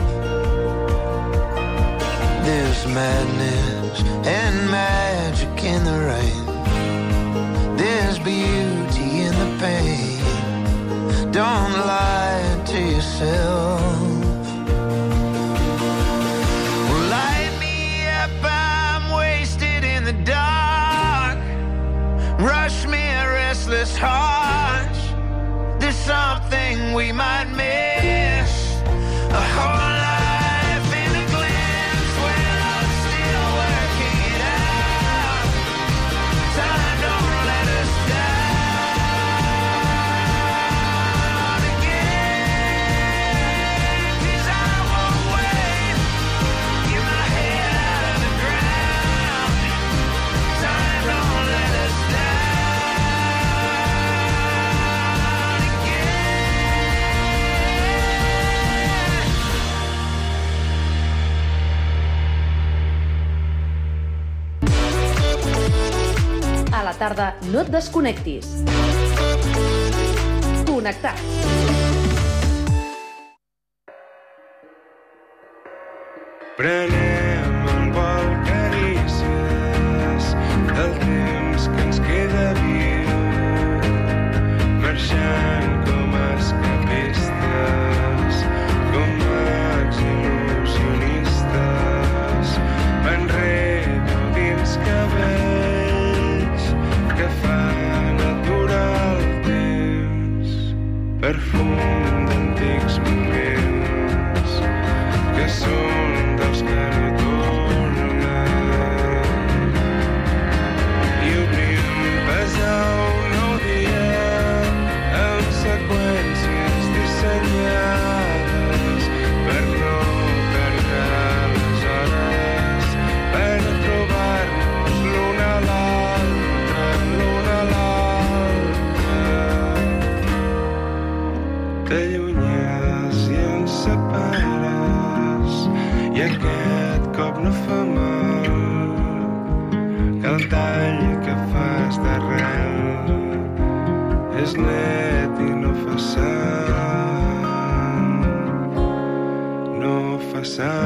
There's madness and magic in the rain. There's beauty in the pain. Don't lie to yourself. Well, light me up, I'm wasted in the dark. Rush me a restless heart. There's something we might miss. A whole life in a glimpse when I'm still working it out. Time don't let us down again. 'Cause I won't wait. Get my head out of the ground. Time don't let us down again. A la tarda no et desconnectis. Connectats. Prenem en vol carícies del temps que ens queda viu, marxant com escapistes, com mags il·lusionistes, enrere dins cabells que fan aturar el temps, perfum d'antics moments que són dels que no tornen, i obrim pas a un nou dia amb seqüències dissenyades per no perdre les hores, per trobar-nos l'un a l'altre, l'un a l'altre. T'allunyes i ens separes, i aquest cop no fa mal, que el tall que fas d'arrel és net i no fa sang, no fa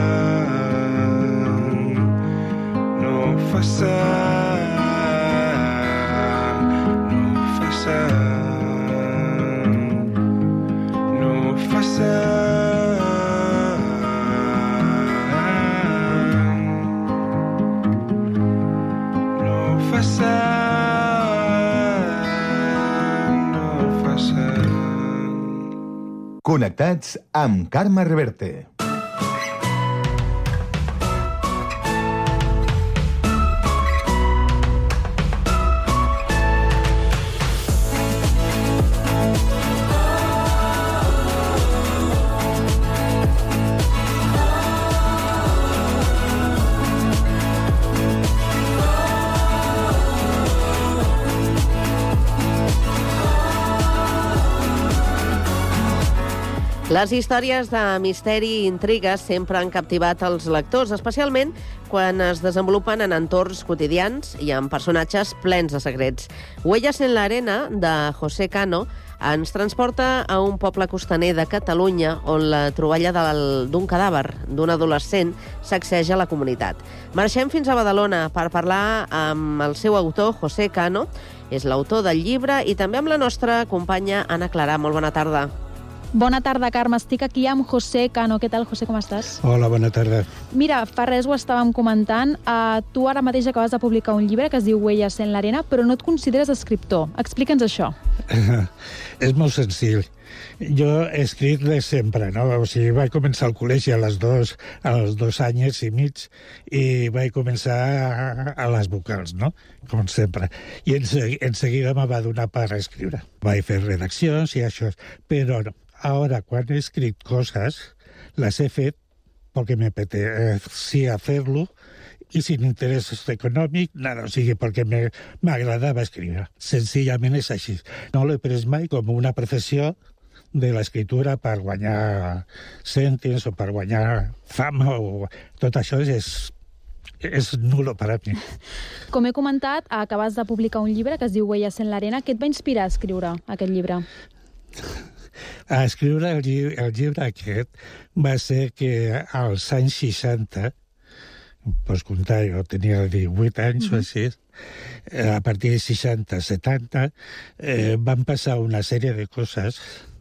sang, no fa sang, no fa sang, no fa sang. Connectats amb Carme Reverte. Les històries de misteri i intrigues sempre han captivat els lectors, especialment quan es desenvolupen en entorns quotidians i amb personatges plens de secrets. Huellas en la arena, de José Cano, ens transporta a un poble costaner de Catalunya on la troballa del- d'un cadàver d'un adolescent sacseja la comunitat. Marxem fins a Badalona per parlar amb el seu autor, José Cano. És l'autor del llibre i també amb la nostra companya Anna Clarà. Molt bona tarda. Bona tarda, Carme. Estic aquí amb José Cano. Què tal, José, com estàs? Hola, bona tarda. Mira, fa res ho estàvem comentant. Uh, tu ara mateix acabes de publicar un llibre que es diu Huellas en l'arena, però no et consideres escriptor. Explica'ns això. És molt senzill. Jo he escrit de sempre, no? O sigui, vaig començar al col·legi a les dos, als dos anys i mig i vaig començar a, a les vocals, no? Com sempre. I en, en seguida me va donar per escriure. Vaig fer redaccions i això, però no. Ahora, cuando he escrito cosas, las he fet porque me apetecía hacerlo y sin interés econòmic, nada, o sigui, perquè m'agradava escriure. Senzillament és així. No l'he pres mai com una professió de l'escriptura per guanyar cèntims o per guanyar fama o tot això és és nulo per a mi. Com he comentat, acabes de publicar un llibre que es diu Huellas en l'arena. Què et va inspirar a escriure aquest llibre? A escriure el, lli el llibre aquest va ser que als anys seixanta, pots comptar, jo tenia divuit anys uh-huh. o així, a partir de seixanta setanta, eh, van passar una sèrie de coses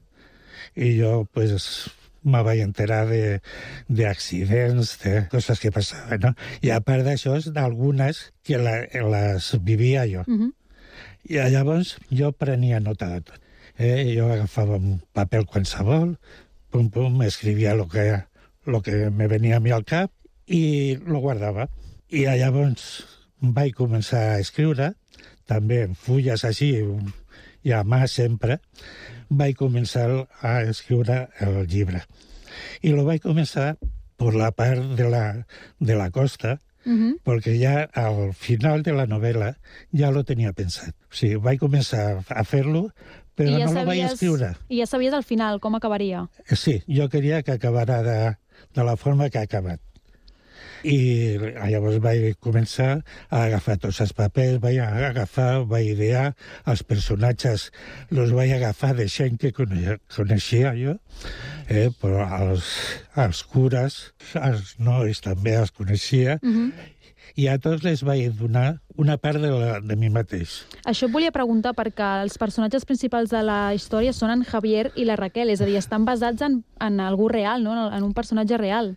i jo, pues, me vaig enterar d'accidents, de, de coses que passaven, no? I a part d'això, d'algunes que la, les vivia jo. Uh-huh. I llavors jo prenia nota de tot. Eh? Jo agafava un paper qualsevol, pum, pum, escrivia el que, lo que me venia a mi al cap i lo guardava. I llavors vaig començar a escriure, també en fulles així, i a mà sempre, vaig començar a escriure el llibre. I lo vaig començar per la part de la, de la costa, uh-huh. perquè ja al final de la novel·la ja lo tenia pensat. O sigui, vaig començar a fer-lo, però ja no sabies, lo vaig escriure. I ja sabies al final com acabaria. Sí, jo queria que acabara de, de la forma que ha acabat. I llavors vaig començar a agafar tots els papers, vaig agafar, vaig idear els personatges, els vaig agafar de gent que coneixia jo, eh, però els, els cures, els nois també els coneixia, uh-huh. i a tots les vaig donar una part de, la, de mi mateix. Això et volia preguntar perquè els personatges principals de la història són en Javier i la Raquel, és a dir, estan basats en, en algú real, no? En un personatge real.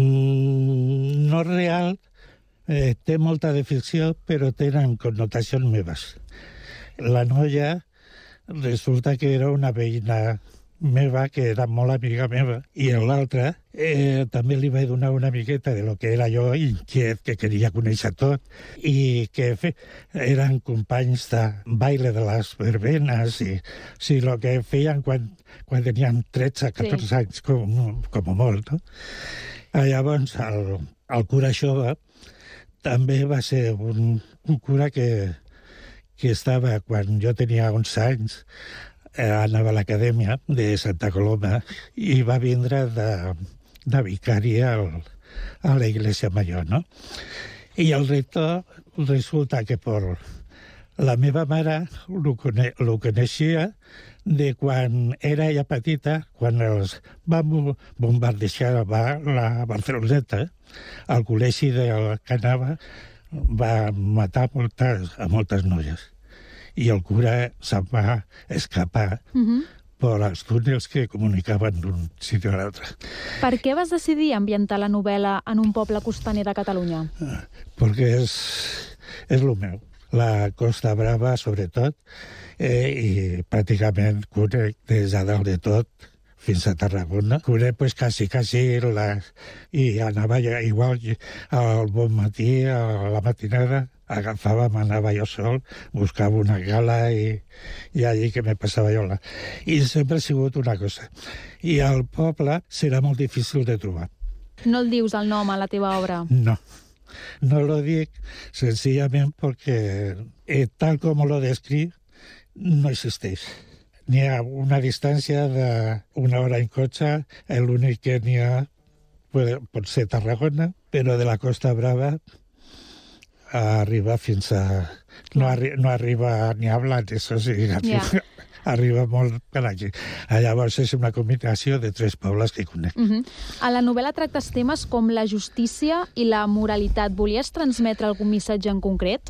Mm, no real, eh, té molta de ficció, però tenen connotacions meves. La noia resulta que era una veïna meva, que era molt amiga meva, i l'altra eh, també li vaig donar una miqueta de lo que era jo, inquiet, que queria conèixer tot, i que fe, eren companys de baile de les verbenes, i o sigui, el que feien quan, quan tenien tretze catorze sí. anys, com, com molt, no? Llavors, el, el cura jove també va ser un, un cura que, que estava, quan jo tenia onze anys, eh, anava a l'acadèmia de Santa Coloma i va vindre de, de vicari al, a la Iglesia Major, no? I el rector resulta que per la meva mare lo, cone, lo coneixia de quan era ella petita, quan els van bombardejar la Barceloneta, el col·legi de que anava va matar moltes, a moltes noies. I el cura se'n va escapar uh-huh. per als túnels que comunicaven d'un sitio a l'altre. Per què vas decidir ambientar la novel·la en un poble costaner de Catalunya? Perquè és, és el meu. La Costa Brava, sobretot, eh, i pràcticament conec des de dalt de tot fins a Tarragona. Conec pues, quasi, quasi, la... i anava igual al bon matí, a la matinada, agafàvem, anava jo sol, buscava una gala i, i allí que me passava jo la... I sempre ha sigut una cosa. I al poble serà molt difícil de trobar. No el dius el nom a la teva obra? No. No lo dic sencillament perquè eh, tal com lo descric no existeix. N'hi ha una distància d'una hora en cotxe, l'únic que n'hi ha pot, pot ser Tarragona, però de la Costa Brava arriba fins a... No, arri no arriba ni a Blanes, o sigui, arriba, yeah. arriba molt per aquí. Llavors és una combinació de tres pobles que conec. Uh-huh. A la novel·la tractes temes com la justícia i la moralitat. Volies transmetre algun missatge en concret?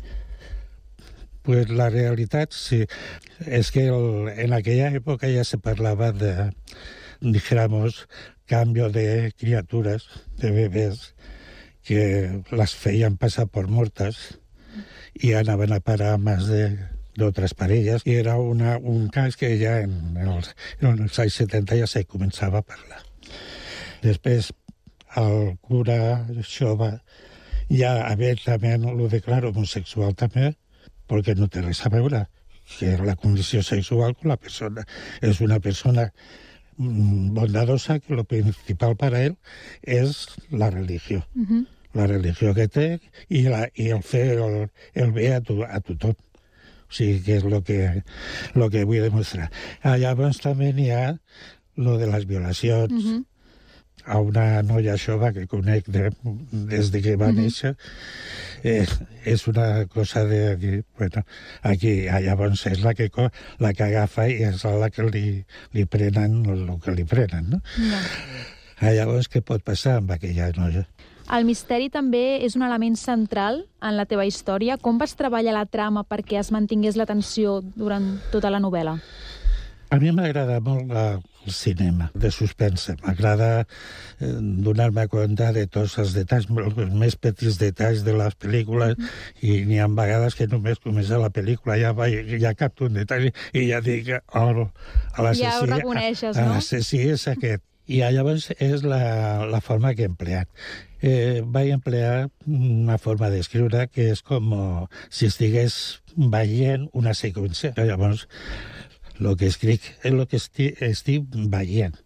Pues la realitat, sí. És que el, en aquella època ja se parlava de, dijéramos, cambio de criaturas, de bebés, que las feien passar por muertas y anaven a parar más de, de otras parelles. I era una, un cas que ja en els, en els anys setanta ja se començava a parlar. Després, el cura jove ja abiertament lo declara homosexual també, perquè no té res a veure, que la condició sexual con la persona és una persona bondadosa, que lo principal para él és la religió. Uh-huh. La religió que té i, la, i el fer el, el bé a, to, a tothom. O sigui, que és el que, lo que vull demostrar. Ah, llavors també n'hi ha lo de les violacions. Uh-huh. a una noia jove que conec de, des de que va Mhm. néixer. Eh, és una cosa de dir, bueno, aquí, ah, llavors és la que, co- la que agafa i és la que li, li prenen el que li prenen, no? No. Ah, llavors, què pot passar amb aquella noia? El misteri també és un element central en la teva història. Com vas treballar la trama perquè es mantingués l'atenció durant tota la novel·la? A mi m'agrada molt la, el cinema de suspense. M'agrada eh, donar-me compte de tots els detalls, els més petits detalls de les pel·lícules, mm. i n'hi ha vegades que només comença la pel·lícula, ja, va, ja capto un detall i ja dic, oh, a l'assassí... Ja ho reconeixes, no? L'assassí és aquest. I llavors és la, la forma que he empleat. Eh, vaig emplear una forma d'escriure que és com si estigués veient una seqüència. Llavors, el que escric és el que estic, estic veient.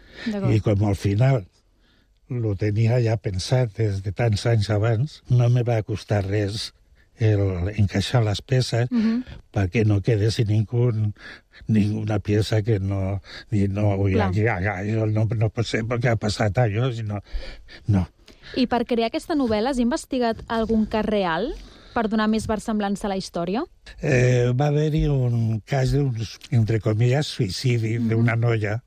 I com al final lo tenia ja pensat des de tants anys abans, no me va costar res el encaixar les peces Mhm. perquè no quedés ningú, ninguna pieza que no... Ni, no, ui, Clar. aquí, allò no, no pot ser perquè ha passat allò, sinó... No. I per crear aquesta novel·la has investigat algun cas real per donar més versemblança a la història? Eh, va haver-hi un cas d'un, entre comillas, suïcidi mm-hmm. d'una noia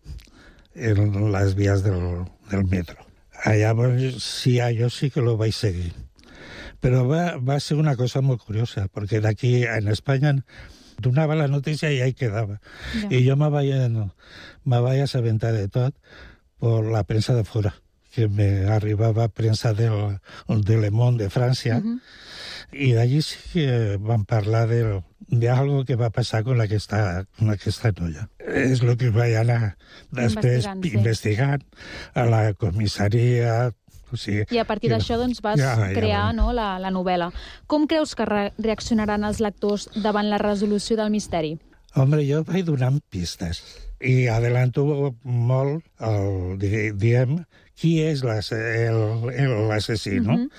en les vies del, del metro. Llavors, sí, allò sí que lo vaig seguir. Però va, va ser una cosa molt curiosa, perquè d'aquí, en Espanya, donava la notícia i ahí quedava. Ja. I jo me vaig, me vaig assabentar de tot per la premsa de fora, que me arribava premsa del, de Le Monde de França, Mhm. i d'allí sí que van parlar de, de algo que va passar con aquesta, con aquesta noia. És el que vaig anar després Investigant, sí. investigant a la comissaria. O sigui, I a partir que- d'això doncs, vas Ja, ja, crear ja. no, la, la novel·la. Com creus que re reaccionaran els lectors davant la resolució del misteri? Hombre, jo vaig donant pistes i adelanto molt el, di- diem, qui és l'ass- el- el- l'assassí, no? Mhm.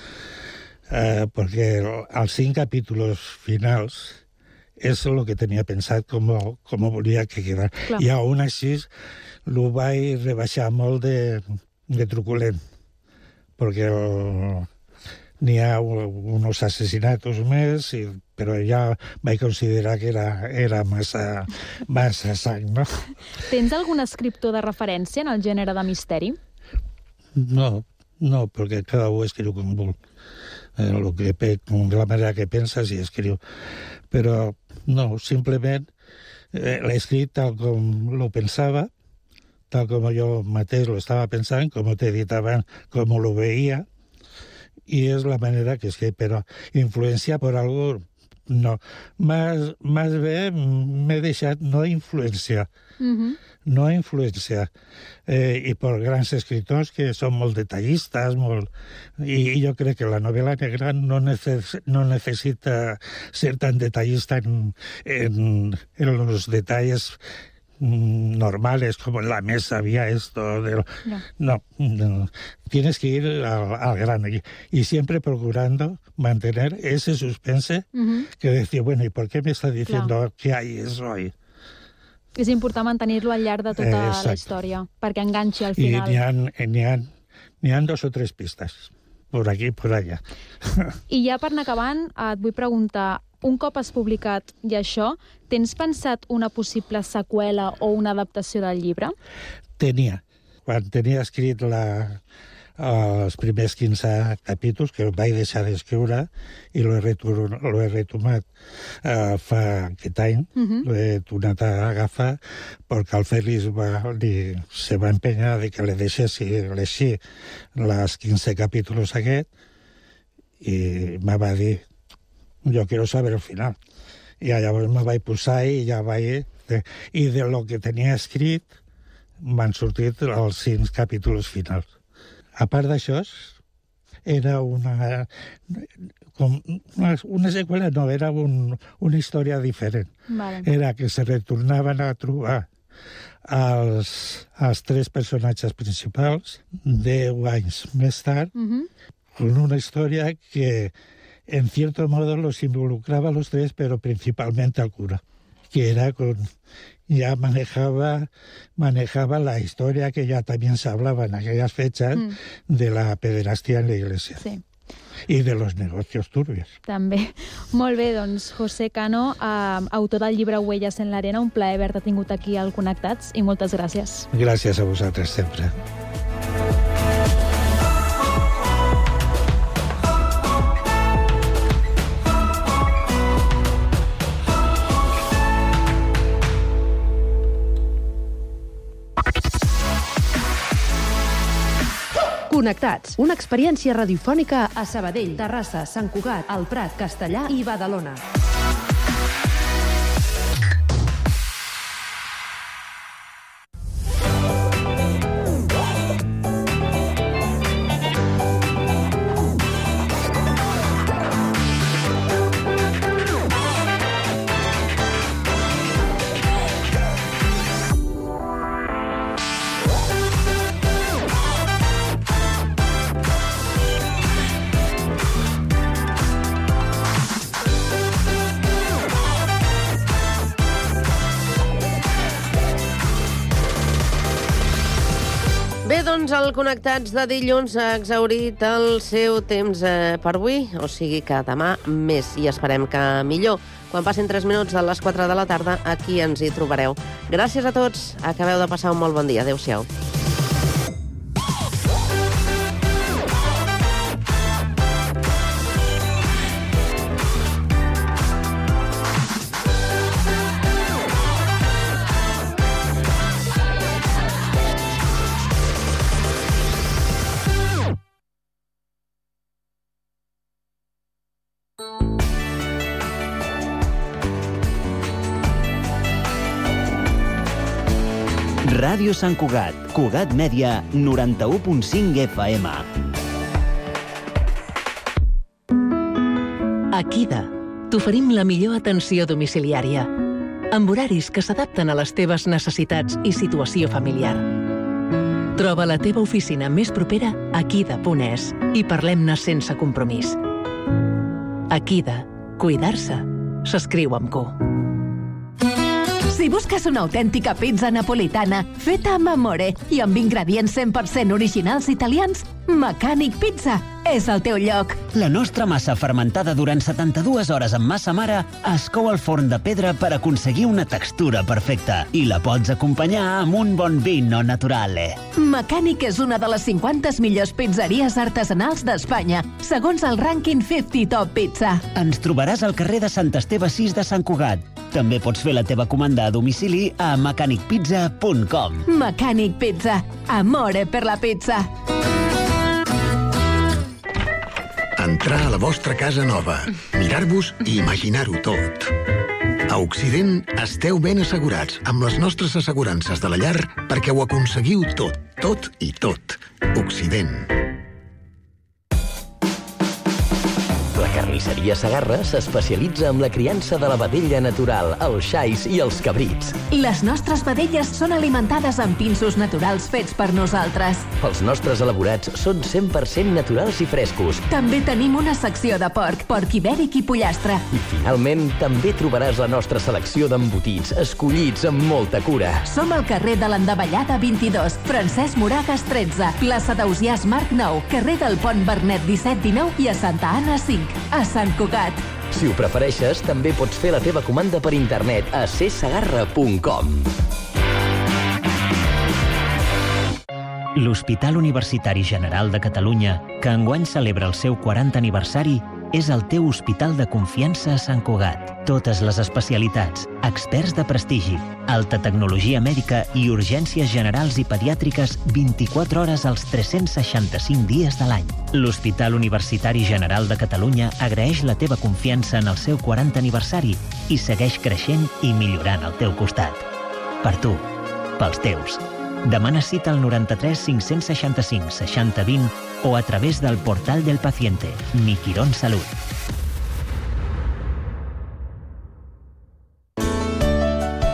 Eh, perquè el- els cinc capítols finals és el que tenia pensat com, com volia que quedara. Clar. I aún així lo vaig rebaixar molt de, de truculent, perquè el- n'hi ha u- uns assassinats més, i, però ja vaig considerar que era, era massa, massa sang, no? Tens algun escriptor de referència en el gènere de misteri? No, no, perquè cada un escriu com vol. Eh, lo que, pe- de la manera que penses i escriu. Però no, simplement eh, l'he escrit tal com lo pensava, tal com jo mateix lo estava pensant, com t'he dit abans, com lo veia, i és la manera que escric, però influenciar per algú, no. Más, más bé m'he deixat no influenciar, Mhm. no influenciar. Eh, I per grans escriptors que són molt detallistes, molt... I, i jo crec que la novel·la negra no, neces no necessita ser tan detallista en, en, en los detalles mm, normales, como en la mesa había esto. De... No. No, no, tienes que ir al, al grano y, y siempre procurando mantener ese suspense Mhm. que decir, bueno, ¿y por qué me está diciendo Clar. que hay eso ahí? És important mantenir-lo al llarg de tota Eh, la exacte. història, perquè enganxi al Y final. ni han, ni, han, ni han dos o tres pistas, por aquí y por allá. I ja per anar acabant, et vull preguntar, un cop has publicat ja això, tens pensat una possible seqüela o una adaptació del llibre? Tenia. Quan tenia escrit la, els primers quinze capítols, que vaig deixar d'escriure, i l'he retor- l'he retomat uh, fa aquest any, Mhm. l'he tornat a agafar, perquè el Félix va, li, se va empenyar de que le deixessi llegir les quinze capítols aquest, i me va dir, jo quiero saber el final. I llavors me vaig posar i ja vaig... I de lo que tenia escrit m'han sortit els cinc capítols finals. A part d'això, era una... Com una, una seqüela, no, era un, una història diferent. Vale. Era que se retornaven a trobar els, els tres personatges principals deu anys més tard, Mhm. con una historia que en cierto modo los involucraba a los tres, pero principalmente al cura, que era con... ya manejaba, manejaba la historia que ya también se hablaba en aquellas fechas mm. de la pederastia en la iglesia. Sí. I de los negocios turbios. També. Molt bé, doncs, José Cano, eh, autor del llibre Huellas en l'Arena, un plaer haver-te tingut aquí al Connectats i moltes gràcies. Gràcies a vosaltres sempre. Connectats, una experiència radiofònica a Sabadell, Terrassa, Sant Cugat, El Prat, Castellà i Badalona. Doncs el Connectats de dilluns ha exhaurit el seu temps eh, per avui, o sigui que demà més, i esperem que millor. Quan passin tres minuts de les quatre de la tarda, aquí ens hi trobareu. Gràcies a tots, acabeu de passar un molt bon dia. Adéu-siau. Ràdio Sant Cugat, Cugat Mèdia, noranta-u punt cinc F M. A Kida t'oferim la millor atenció domiciliària, amb horaris que s'adapten a les teves necessitats i situació familiar. Troba la teva oficina més propera a kida punt es i parlem-ne sense compromís. A Kida, cuidar-se s'escriu amb Q. Si busques una autèntica pizza napolitana feta amb amore i amb ingredients cent per cent originals italians, Mecànic Pizza és el teu lloc. La nostra massa fermentada durant setanta-dues hores amb massa mare es cou al forn de pedra per aconseguir una textura perfecta i la pots acompanyar amb un bon vino naturale. Mecànic és una de les cinquanta millors pizzeries artesanals d'Espanya, segons el rànquing cinquanta Top Pizza. Ens trobaràs al carrer de Sant Esteve sis de Sant Cugat. També pots fer la teva comanda a domicili a mecànic pizza punt com. Mecànic Pizza. Amore per la pizza. Entrar a la vostra casa nova, mirar-vos i imaginar-ho tot. A Occident esteu ben assegurats amb les nostres assegurances de la llar perquè ho aconseguiu tot, tot i tot. Occident. La carnisseria Segarra s'especialitza en la criança de la vedella natural, els xais i els cabrits. Les nostres vedelles són alimentades amb pinsos naturals fets per nosaltres. Els nostres elaborats són cent per cent naturals i frescos. També tenim una secció de porc, porc ibèric i pollastre. I finalment també trobaràs la nostra selecció d'embotits, escollits amb molta cura. Som al carrer de l'Endavellada vint-i-dos, Francesc Moragas tretze, plaça d'Ausiàs Marc nou, carrer del Pont Vernet disset dinou i a Santa Anna cinc. A Sant Cugat. Si ho prefereixes, també pots fer la teva comanda per internet a c segarra punt com. L'Hospital Universitari General de Catalunya, que enguany celebra el seu quaranta aniversari, és el teu hospital de confiança a Sant Cugat. Totes les especialitats, experts de prestigi, alta tecnologia mèdica i urgències generals i pediàtriques vint-i-quatre hores als tres-cents seixanta-cinc dies de l'any. L'Hospital Universitari General de Catalunya agraeix la teva confiança en el seu quaranta aniversari i segueix creixent i millorant al teu costat. Per tu, pels teus. Demana cita al noranta-tres cinc-cents seixanta-cinc seixanta vint o a través del portal del paciente, Mi Quirón Salut.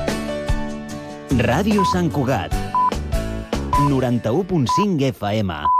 Ràdio Sant Cugat, noranta-u punt cinc F M.